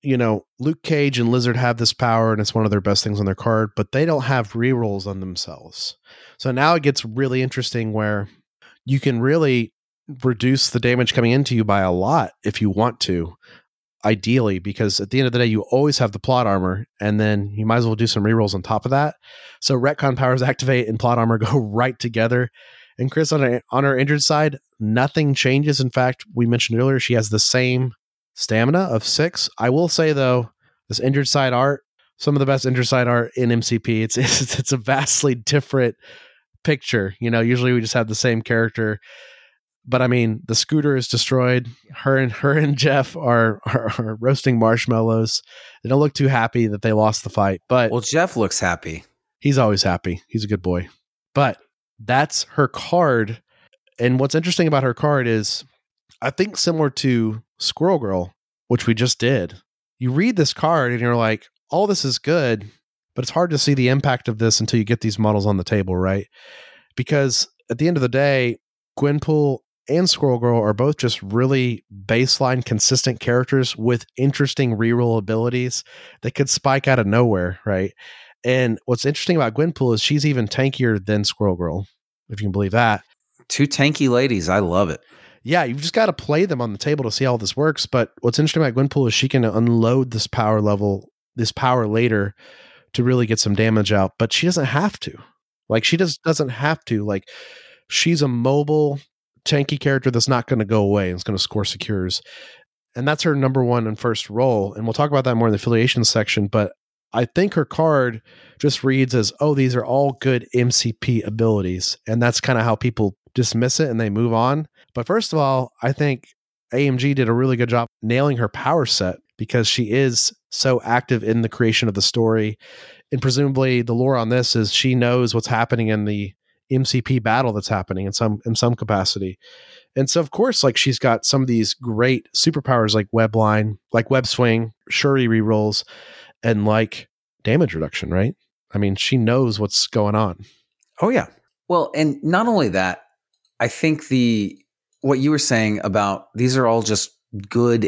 Luke Cage and Lizard have this power, and it's one of their best things on their card, but they don't have rerolls on themselves. So now it gets really interesting where you can really reduce the damage coming into you by a lot if you want to, ideally, because at the end of the day, you always have the Plot Armor, and then you might as well do some rerolls on top of that. So Retcon Powers Activate and Plot Armor go right together. And Chris, on her injured side, nothing changes. In fact, we mentioned earlier, she has the same stamina of 6. I will say, though, this injured side art, some of the best injured side art in MCP, it's a vastly different picture. Usually we just have the same character. But I mean, the scooter is destroyed. Her and Jeff are roasting marshmallows. They don't look too happy that they lost the fight. But well, Jeff looks happy. He's always happy. He's a good boy. But that's her card. And what's interesting about her card is, I think similar to Squirrel Girl, which we just did, you read this card and you're like, all this is good, but it's hard to see the impact of this until you get these models on the table, right? Because at the end of the day, Gwenpool and Squirrel Girl are both just really baseline, consistent characters with interesting reroll abilities that could spike out of nowhere, right? And what's interesting about Gwenpool is she's even tankier than Squirrel Girl, if you can believe that. Two tanky ladies. I love it. Yeah, you've just got to play them on the table to see how this works. But what's interesting about Gwenpool is she can unload this power later to really get some damage out, but she doesn't have to. Like, she just doesn't have to. Like, she's a mobile, tanky character that's not going to go away and it's going to score secures. And that's her number one and first role. And we'll talk about that more in the affiliation section. But I think her card just reads as, oh, these are all good MCP abilities. And that's kind of how people dismiss it and they move on. But first of all, I think AMG did a really good job nailing her power set because she is so active in the creation of the story. And presumably the lore on this is she knows what's happening in the MCP battle that's happening in some capacity. And so, of course, like, she's got some of these great superpowers like Web Line, like Web Swing, Shuri rerolls, and like damage reduction, right? I mean, she knows what's going on. Oh, yeah. Well, and not only that, I think what you were saying about these are all just good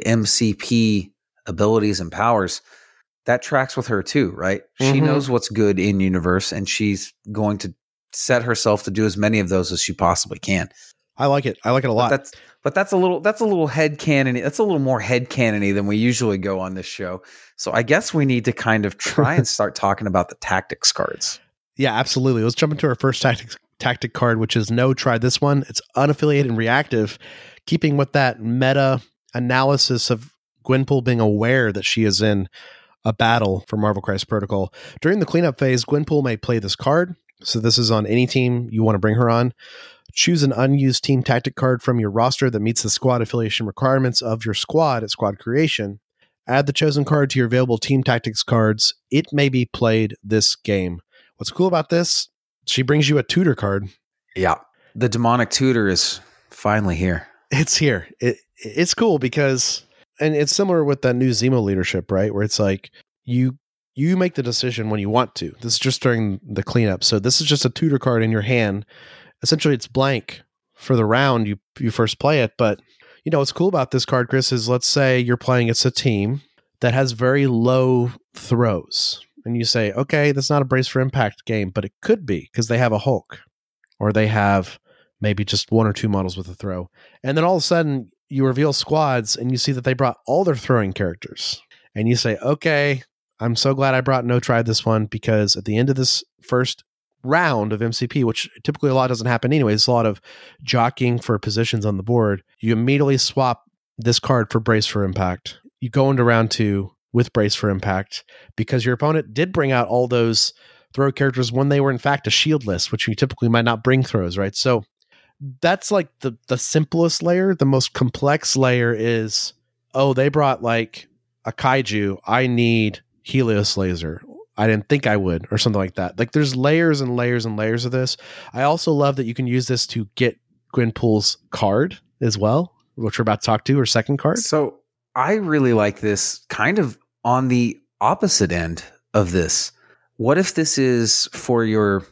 MCP abilities and powers, that tracks with her too, right? She knows what's good in universe, and she's going to set herself to do as many of those as she possibly can. I like it. I like it a lot. But that's a little headcanon-y. That's a little more headcanon-y than we usually go on this show. So I guess we need to kind of try and start talking about the tactics cards. Yeah, absolutely. Let's jump into our first tactic card, which is No Try This One. It's unaffiliated and reactive, keeping with that meta analysis of Gwenpool being aware that she is in a battle for Marvel Crisis Protocol. During the cleanup phase, Gwenpool may play this card. So this is on any team you want to bring her on. Choose an unused team tactic card from your roster that meets the squad affiliation requirements of your squad at squad creation. Add the chosen card to your available team tactics cards. It may be played this game. What's cool about this, she brings you a tutor card. Yeah. The demonic tutor is finally here. It's here. It's cool because, and it's similar with that new Zemo leadership, right? Where it's like, you make the decision when you want to. This is just during the cleanup. So this is just a tutor card in your hand. Essentially, it's blank for the round you first play it. But, you know, what's cool about this card, Chris, is let's say you're playing against a team that has very low throws. And you say, okay, that's not a Brace for Impact game, but it could be because they have a Hulk or they have maybe just one or two models with a throw. And then all of a sudden you reveal squads and you see that they brought all their throwing characters. And you say, okay, I'm so glad I brought No Try This One because at the end of this first round of MCP, which typically a lot doesn't happen anyways, it's a lot of jockeying for positions on the board. You immediately swap this card for Brace for Impact. You go into round 2 with Brace for Impact because your opponent did bring out all those throw characters when they were in fact a shield list, which you typically might not bring throws, right? So that's like the simplest layer. The most complex layer is, oh, they brought like a kaiju. I need Helios Laser. I didn't think I would, or something like that. Like, there's layers and layers and layers of this. I also love that you can use this to get Gwenpool's card as well, which we're about to talk to, her second card. So I really like this kind of on the opposite end of this. What if this is for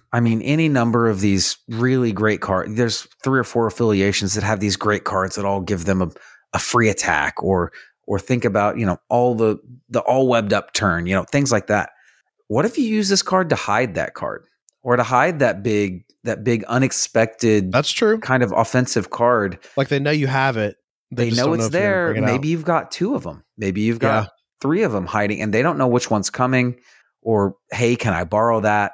any number of these really great cards? There's 3 or 4 affiliations that have these great cards that all give them a free attack, or think about, all the all webbed up turn, things like that. What if you use this card to hide that card, or to hide that big unexpected, that's true, kind of offensive card? Like, they know you have it. They know it's there. Maybe you've got 2 of them. Maybe you've got 3 of them hiding, and they don't know which one's coming. Or, hey, can I borrow that?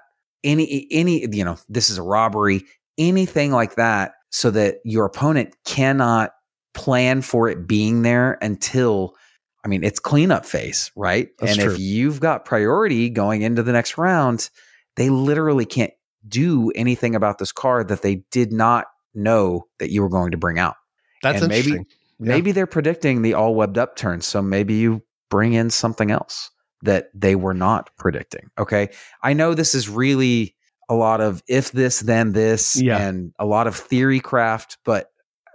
Any this is a robbery. Anything like that, so that your opponent cannot plan for it being there until, it's cleanup phase, right? That's and true. If you've got priority going into the next round, they literally can't do anything about this card that they did not know that you were going to bring out. That's and interesting. Maybe they're predicting the all webbed up turn. So maybe you bring in something else that they were not predicting. Okay. I know this is really a lot of if this, then this, and a lot of theory craft, but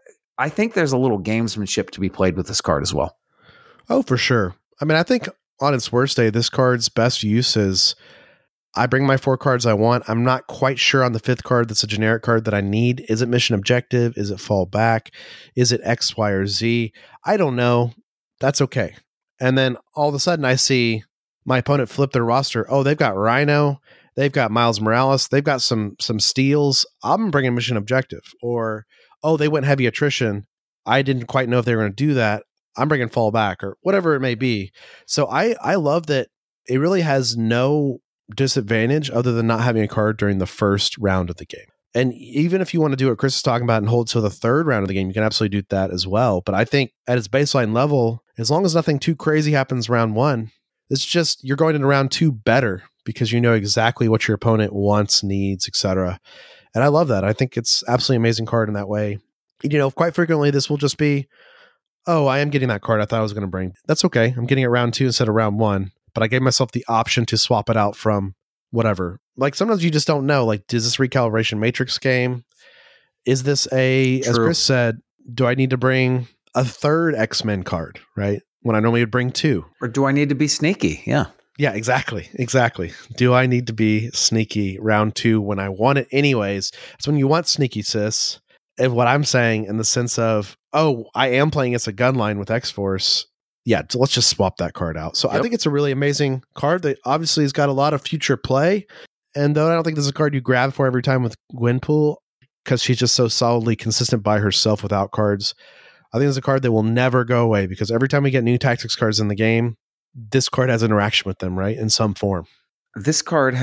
I think there's a little gamesmanship to be played with this card as well. Oh, for sure. I think on its worst day, this card's best use is I bring my 4 cards I want. I'm not quite sure on the 5th card that's a generic card that I need. Is it mission objective? Is it fall back? Is it X, Y, or Z? I don't know. That's okay. And then all of a sudden I see my opponent flip their roster. Oh, they've got Rhino. They've got Miles Morales. They've got some steals. I'm bringing mission objective. Or, oh, they went heavy attrition. I didn't quite know if they were going to do that. I'm bringing fall back or whatever it may be. So I love that it really has no disadvantage other than not having a card during the first round of the game. And even if you want to do what Chris is talking about and hold till the 3rd round of the game, you can absolutely do that as well. But I think at its baseline level, as long as nothing too crazy happens round 1, it's just you're going into round 2 better because you know exactly what your opponent wants, needs, etc. And I love that. I think it's absolutely amazing card in that way. You know, quite frequently this will just be, oh, I am getting that card I thought I was going to bring. That's okay. I'm getting it round 2 instead of round 1. But I gave myself the option to swap it out from whatever. Like sometimes you just don't know. Like, is this recalibration matrix game? Is this as Chris said, do I need to bring a 3rd X-Men card, right? When I normally would bring 2. Or do I need to be sneaky? Yeah. Yeah, exactly. Do I need to be sneaky round 2 when I want it anyways? It's when you want sneaky, sis. And what I'm saying in the sense of, oh, I am playing as a gun line with X-Force. Yeah, so let's just swap that card out. So I think it's a really amazing card that obviously has got a lot of future play. And though I don't think there's a card you grab for every time with Gwenpool because she's just so solidly consistent by herself without cards, I think it's a card that will never go away because every time we get new tactics cards in the game, this card has interaction with them, right? In some form. This card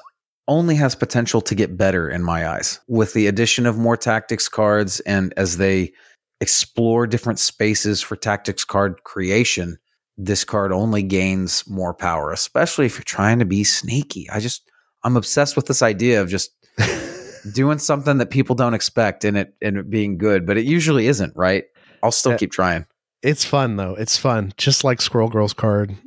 only has potential to get better in my eyes with the addition of more tactics cards, and as they explore different spaces for tactics card creation, this card only gains more power, especially if you're trying to be sneaky. I'm obsessed with this idea of just doing something that people don't expect and it being good, but it usually isn't, right? I'll still keep trying. It's fun though. It's fun. Just like Squirrel Girl's card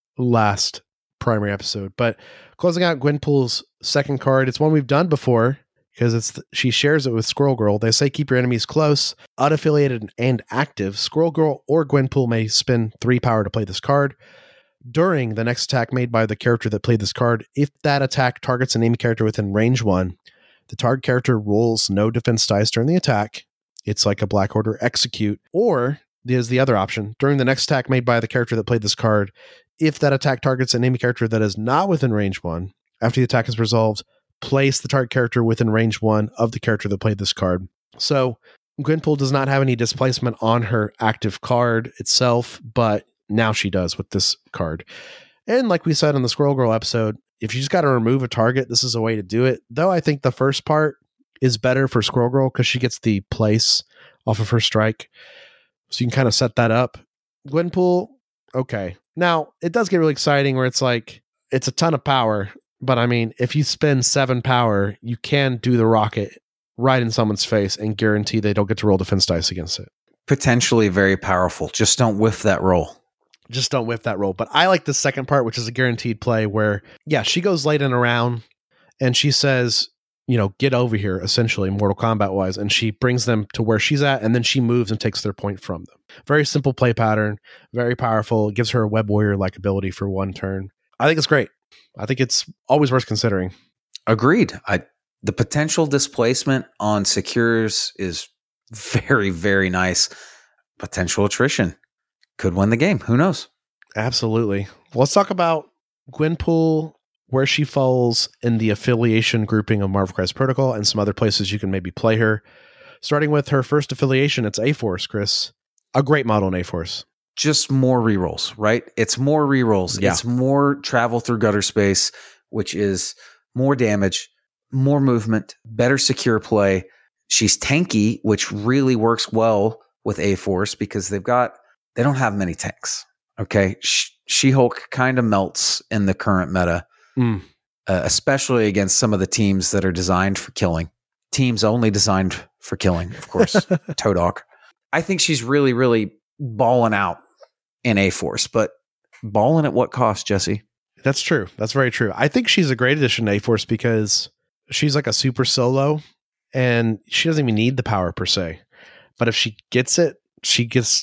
last primary episode. But closing out Gwenpool's 2nd card, it's one we've done before because she shares it with Squirrel Girl. They say keep your enemies close, unaffiliated, and active. Squirrel Girl or Gwenpool may spend 3 power to play this card. During the next attack made by the character that played this card, if that attack targets an enemy character within range 1, the target character rolls no defense dice during the attack. It's like a Black Order execute. Or there's the other option. During the next attack made by the character that played this card, if that attack targets an enemy character that is not within range 1, after the attack is resolved, place the target character within range 1 of the character that played this card. So Gwenpool does not have any displacement on her active card itself, but now she does with this card. And like we said in the Squirrel Girl episode, if you just got to remove a target, this is a way to do it. Though I think the first part is better for Squirrel Girl because she gets the place off of her strike. So you can kind of set that up. Gwenpool, okay. Now, it does get really exciting where it's like, it's a ton of power. But I mean, if you spend 7 power, you can do the rocket right in someone's face and guarantee they don't get to roll defense dice against it. Potentially very powerful. Just don't whiff that roll. But I like the second part, which is a guaranteed play where, yeah, she goes late in a round and she says, you know, get over here, essentially, Mortal Kombat wise. And she brings them to where she's at, and then she moves and takes their point from them. Very simple play pattern, very powerful. It gives her a Web Warrior-like ability for 1 turn. I think it's great. I think it's always worth considering. Agreed. The potential displacement on secures is very, very nice. Potential attrition could win the game. Who knows? Absolutely. Let's talk about Gwenpool, where she falls in the affiliation grouping of Marvel Crisis Protocol and some other places you can maybe play her. Starting with her first affiliation, it's A-Force, Chris. A great model in A-Force. Just more rerolls, right? It's more rerolls. Yeah. It's more travel through gutter space, which is more damage, more movement, better secure play. She's tanky, which really works well with A-Force because they don't have many tanks. Okay. She-Hulk kind of melts in the current meta, especially against some of the teams that are designed for killing. Teams only designed for killing, of course. Todok. I think she's really, really balling out in A-Force, but balling at what cost, Jesse? That's true. That's very true. I think she's a great addition to A-Force because she's like a super solo and she doesn't even need the power per se. But if she gets it, she gets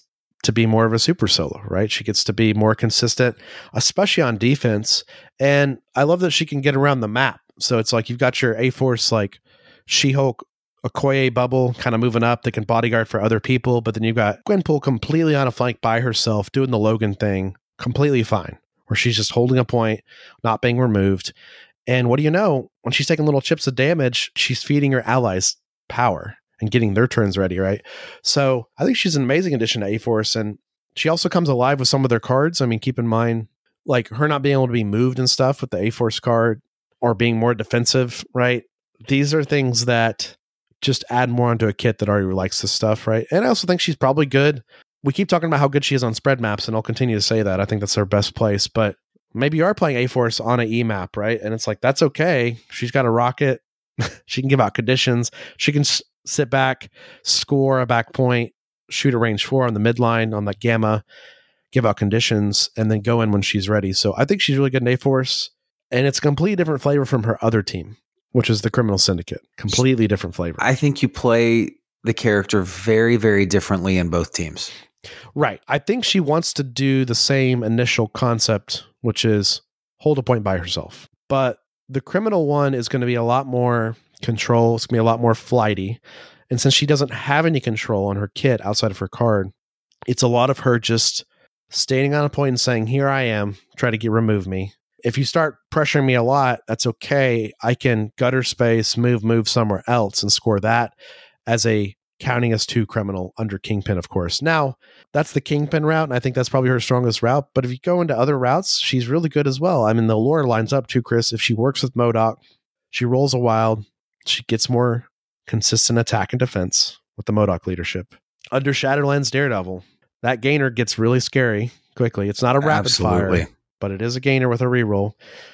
to be more of a super solo, right? She gets to be more consistent, especially on defense. And I love that she can get around the map. So it's like you've got your A-Force like She-Hulk, Okoye bubble kind of moving up that can bodyguard for other people. But then you've got Gwenpool completely on a flank by herself doing the Logan thing completely fine, where she's just holding a point, not being removed. And what do you know? When she's taking little chips of damage, she's feeding her allies power and getting their turns ready, right? So I think she's an amazing addition to A-Force. And she also comes alive with some of their cards. I mean, keep in mind, like her not being able to be moved and stuff with the A-Force card or being more defensive, right? These are things that just add more onto a kit that already likes this stuff, right? And I also think she's probably good. We keep talking about how good she is on spread maps, and I'll continue to say that. I think that's her best place, but maybe you are playing A-Force on an E map, right? And it's like, that's okay. She's got a rocket. She can give out conditions. She can sit back, score a back point, shoot a range 4 on the midline on that gamma, give out conditions, and then go in when she's ready. So I think she's really good in A-Force, and it's a completely different flavor from her other team, which is the Criminal Syndicate. Completely different flavor. I think you play the character very, very differently in both teams. Right. I think she wants to do the same initial concept, which is hold a point by herself. But the Criminal one is going to be a lot more control. It's going to be a lot more flighty. And since she doesn't have any control on her kit outside of her card, it's a lot of her just standing on a point and saying, here I am, try to remove me. If you start pressuring me a lot, that's okay. I can gutter space, move somewhere else and score that as a counting as 2 Criminal under Kingpin, of course. Now, that's the Kingpin route, and I think that's probably her strongest route. But if you go into other routes, she's really good as well. I mean, the lore lines up too, Chris. If she works with MODOK, she rolls a wild, she gets more consistent attack and defense with the MODOK leadership. Under Shadowlands Daredevil, that gainer gets really scary quickly. It's not a rapid fire, but it is a gainer with a reroll.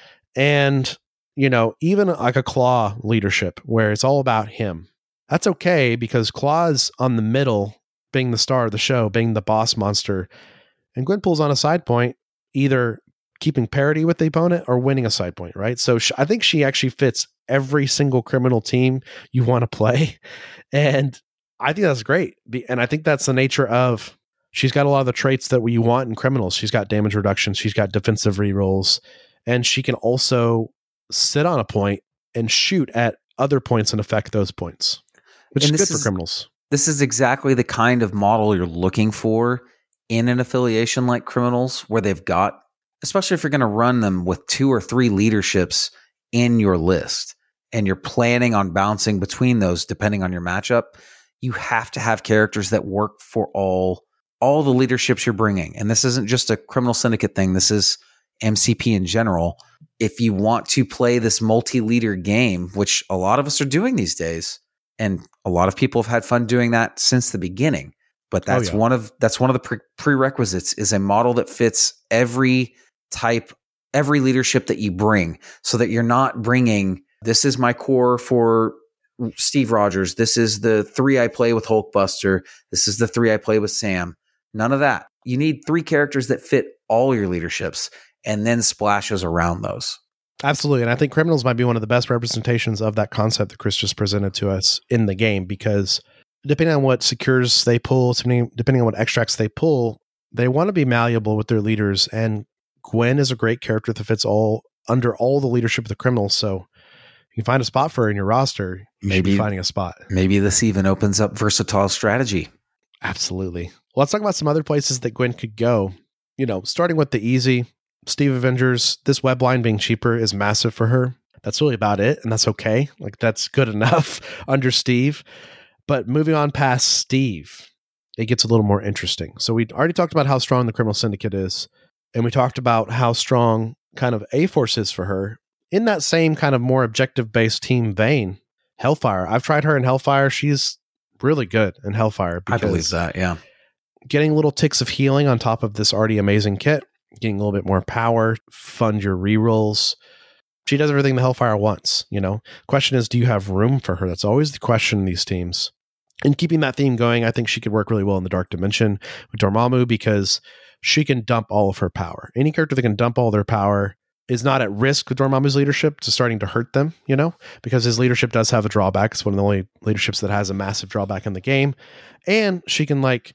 And, even like a Claw leadership where it's all about him. That's okay because Claw's on the middle, being the star of the show, being the boss monster. And Gwenpool's on a side point, either keeping parity with the opponent or winning a side point, right? So I think she actually fits every single Criminal team you want to play. And I think that's great. And I think that's the nature of, she's got a lot of the traits that you want in Criminals. She's got damage reduction. She's got defensive rerolls. And she can also sit on a point and shoot at other points and affect those points, which is good for Criminals. This is exactly the kind of model you're looking for in an affiliation like Criminals, where they've got, especially if you're going to run them with 2 or 3 leaderships in your list, and you're planning on bouncing between those depending on your matchup, you have to have characters that work for all the leaderships you're bringing. And this isn't just a Criminal Syndicate thing. This is MCP in general. If you want to play this multi-leader game, which a lot of us are doing these days, and a lot of people have had fun doing that since the beginning, but that's one of the prerequisites, is a model that fits every type, every leadership that you bring, so that you're not bringing, this is my core for Steve Rogers, this is the 3 I play with Hulkbuster, this is the 3 I play with Sam. None of that. You need 3 characters that fit all your leaderships, and then splashes around those. Absolutely. And I think Criminals might be one of the best representations of that concept that Chris just presented to us in the game, because depending on what secures they pull, depending on what extracts they pull, they want to be malleable with their leaders. And Gwen is a great character that fits under all the leadership of the Criminals. So you can find a spot for her in your roster. You should be finding a spot. Maybe this even opens up versatile strategy. Absolutely. Well, let's talk about some other places that Gwen could go. Starting with the easy, Steve Avengers, this web line being cheaper is massive for her. That's really about it, and that's okay. Like, that's good enough under Steve. But moving on past Steve, it gets a little more interesting. So we already talked about how strong the Criminal Syndicate is, and we talked about how strong kind of A-Force is for her. In that same kind of more objective-based team vein, Hellfire. I've tried her in Hellfire. She's really good in Hellfire. I believe that, yeah. Getting little ticks of healing on top of this already amazing kit, getting a little bit more power, fund your rerolls. She does everything the Hellfire wants, Question is, do you have room for her? That's always the question in these teams. And keeping that theme going, I think she could work really well in the Dark Dimension with Dormammu, because she can dump all of her power. Any character that can dump all their power is not at risk with Dormammu's leadership to starting to hurt them, because his leadership does have a drawback. It's one of the only leaderships that has a massive drawback in the game. And she can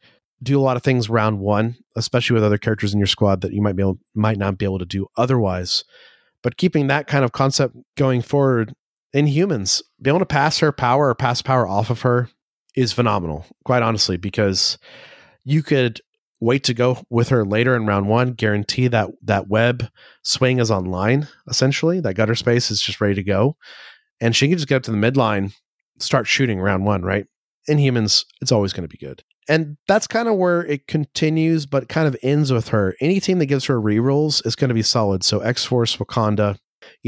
do a lot of things round one, especially with other characters in your squad that you might not be able to do otherwise. But keeping that kind of concept going forward in humans, being able to pass her power or pass power off of her is phenomenal, quite honestly, because you could wait to go with her later in round one, guarantee that web swing is online, essentially. That gutter space is just ready to go. And she can just get up to the midline, start shooting round one, right? In humans, it's always going to be good. And that's kind of where it continues, but kind of ends with her. Any team that gives her rerolls is going to be solid. So X-Force, Wakanda,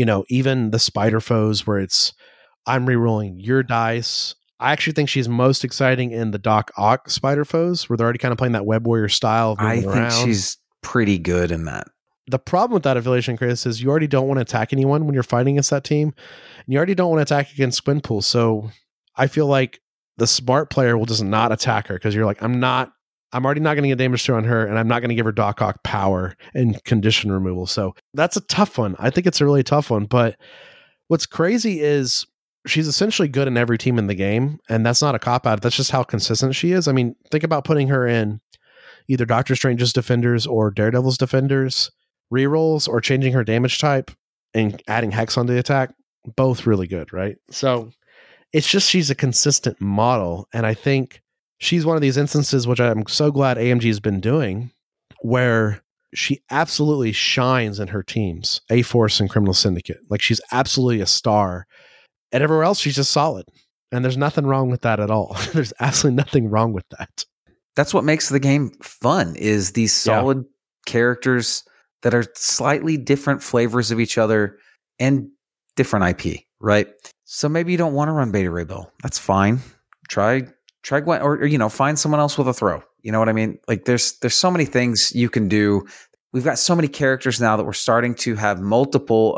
even the Spider Foes where it's, I'm rerolling your dice. I actually think she's most exciting in the Doc Ock Spider Foes, where they're already kind of playing that Web Warrior style of moving around. She's pretty good in that. The problem with that affiliation, Chris, is you already don't want to attack anyone when you're fighting against that team. And you already don't want to attack against Gwenpool. So I feel like the smart player will just not attack her because you're like, I'm already not going to get damage through on her, and I'm not going to give her Doc Ock power and condition removal. So that's a tough one. I think it's a really tough one. But what's crazy is she's essentially good in every team in the game, and that's not a cop-out. That's just how consistent she is. I mean, think about putting her in either Doctor Strange's Defenders or Daredevil's Defenders, rerolls, or changing her damage type and adding Hex on the attack. Both really good, right? So it's just she's a consistent model, and I think she's one of these instances, which I'm so glad AMG has been doing, where she absolutely shines in her teams, A-Force and Criminal Syndicate. Like, she's absolutely a star. And everywhere else, she's just solid. And there's nothing wrong with that at all. There's absolutely nothing wrong with that. That's what makes the game fun, is these solid characters that are slightly different flavors of each other and different IP, right? So maybe you don't want to run Beta Ray Bill. That's fine. Try Gwen, or find someone else with a throw. You know what I mean? Like there's so many things you can do. We've got so many characters now that we're starting to have multiple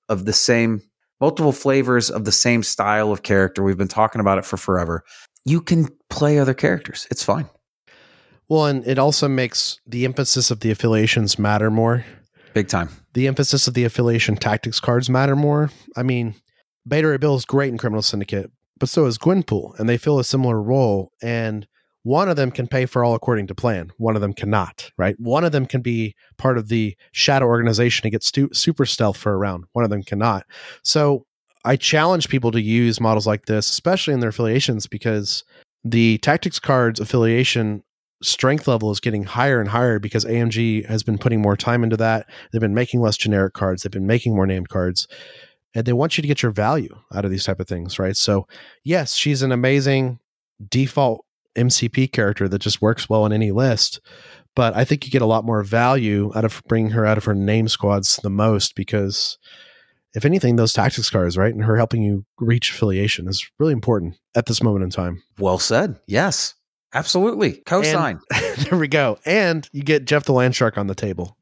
flavors of the same style of character. We've been talking about it for forever. You can play other characters. It's fine. Well, and it also makes the emphasis of the affiliations matter more. Big time. The emphasis of the affiliation tactics cards matter more. I mean, Beta Ray Bill is great in Criminal Syndicate, but so is Gwenpool, and they fill a similar role. And one of them can pay for all according to plan. One of them cannot, right? One of them can be part of the shadow organization to get super stealth for a round. One of them cannot. So I challenge people to use models like this, especially in their affiliations, because the tactics cards affiliation strength level is getting higher and higher because AMG has been putting more time into that. They've been making less generic cards. They've been making more named cards. And they want you to get your value out of these type of things, right? So yes, she's an amazing default MCP character that just works well in any list. But I think you get a lot more value out of bringing her out of her name squads the most, because if anything, those tactics cards, right, and her helping you reach affiliation is really important at this moment in time. Well said. Yes, absolutely. Cosign. There we go. And you get Jeff the Landshark on the table.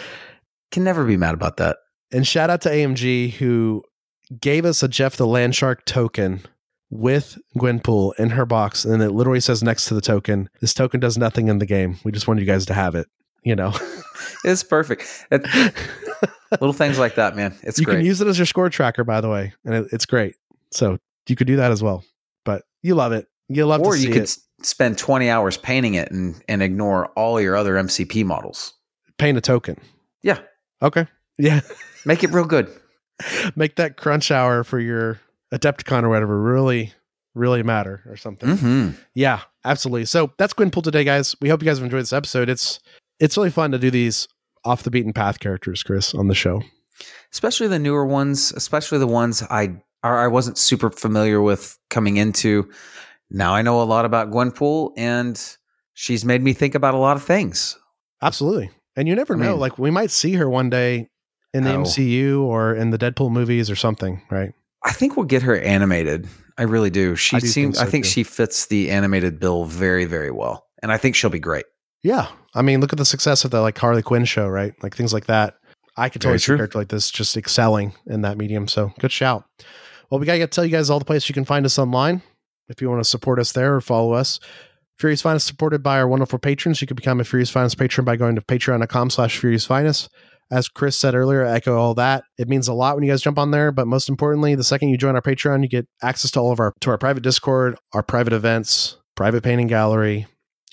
Can never be mad about that. And shout out to AMG, who gave us a Jeff the Landshark token with Gwenpool in her box, and it literally says next to the token, this token does nothing in the game. We just wanted you guys to have it, It's perfect. Little things like that, man. It's great. You can use it as your score tracker, by the way, and it's great. So you could do that as well. But you love it. You love to see it. Or you could spend 20 hours painting it and ignore all your other MCP models. Paint a token. Yeah. Okay. Yeah. Make it real good. Make that crunch hour for your Adepticon or whatever really, really matter or something. Mm-hmm. Yeah, absolutely. So that's Gwenpool today, guys. We hope you guys have enjoyed this episode. It's really fun to do these off the beaten path characters, Chris, on the show. Especially the newer ones, especially the ones I wasn't super familiar with coming into. Now I know a lot about Gwenpool, and she's made me think about a lot of things. Absolutely. And you never know. Like, we might see her one day in the MCU or in the Deadpool movies or something, right? I think we'll get her animated. I really do. I think she fits the animated bill very, very well. And I think she'll be great. Yeah. I mean, look at the success of the Harley Quinn show, right? Like things like that. I could totally see a character like this just excelling in that medium. So good shout. Well, we got to tell you guys all the places you can find us online. If you want to support us there or follow us. Furious Finest supported by our wonderful patrons. You can become a Furious Finest patron by going to patreon.com/FuriousFinest. As Chris said earlier, I echo all that. It means a lot when you guys jump on there, but most importantly, the second you join our Patreon, you get access to all of our private Discord, our private events, private painting gallery,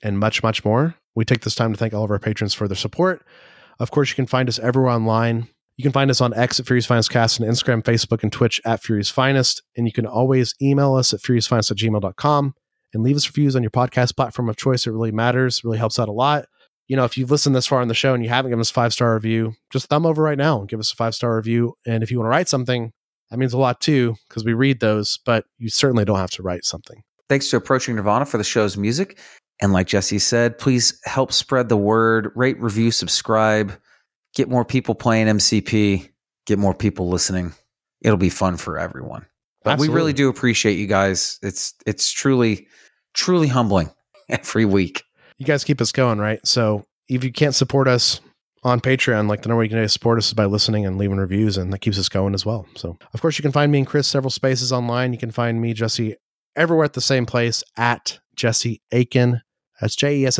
and much, much more. We take this time to thank all of our patrons for their support. Of course, you can find us everywhere online. You can find us on X at Furious Finest Cast and Instagram, Facebook, and Twitch at Furious Finest. And you can always email us at furiousfinest@gmail.com and leave us reviews on your podcast platform of choice. It really matters. It really helps out a lot. You know, if you've listened this far on the show and you haven't given us a 5-star review, just thumb over right now and give us a 5-star review. And if you want to write something, that means a lot too, because we read those, but you certainly don't have to write something. Thanks to Approaching Nirvana for the show's music. And like Jesse said, please help spread the word, rate, review, subscribe, get more people playing MCP, get more people listening. It'll be fun for everyone. But Absolutely. We really do appreciate you guys. It's truly, truly humbling every week. You guys keep us going, right? So if you can't support us on Patreon, like the number way you can support us is by listening and leaving reviews, and that keeps us going as well. So of course you can find me and Chris several spaces online. You can find me, Jesse, everywhere at the same place at Jesse Aiken. That's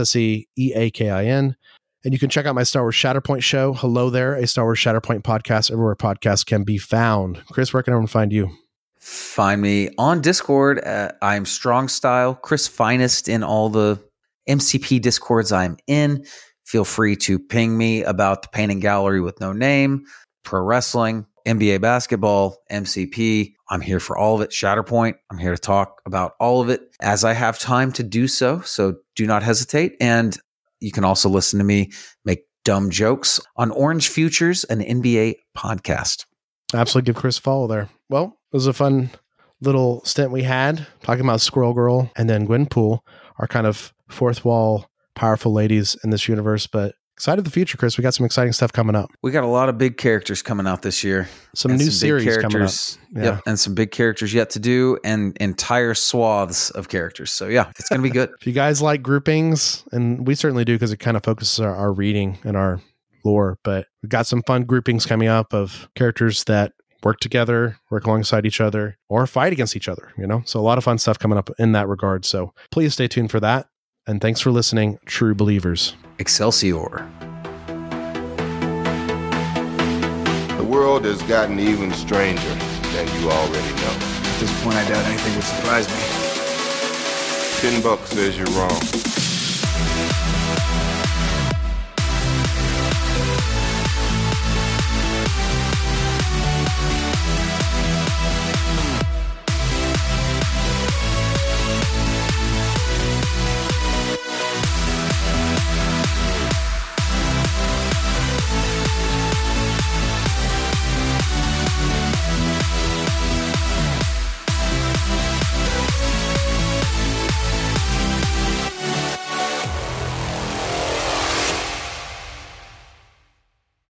JESSEEAKIN. And you can check out my Star Wars Shatterpoint show. Hello there, a Star Wars Shatterpoint podcast, everywhere podcasts can be found. Chris, where can everyone find you? Find me on Discord. I'm Strong Style, Chris Finest in all the MCP Discords I'm in. Feel free to ping me about the Painting Gallery with no name, pro wrestling, NBA basketball, MCP. I'm here for all of it. Shatterpoint. I'm here to talk about all of it as I have time to do so. So do not hesitate. And you can also listen to me make dumb jokes on Orange Futures, an NBA podcast. Absolutely, give Chris a follow there. Well, it was a fun little stint we had talking about Squirrel Girl and then Gwenpool, our kind of fourth wall powerful ladies in this universe. But excited for the future, Chris. We got some exciting stuff coming up. We got a lot of big characters coming out this year. Some new series coming up. Yeah. Yep, and some big characters yet to do, and entire swaths of characters. So yeah, it's going to be good. If you guys like groupings, and we certainly do because it kind of focuses our reading and our lore, but we've got some fun groupings coming up of characters that work together, work alongside each other, or fight against each other, you know? So a lot of fun stuff coming up in that regard. So please stay tuned for that. And thanks for listening, true believers. Excelsior. The world has gotten even stranger than you already know. At this point, I doubt anything would surprise me. $10 says you're wrong.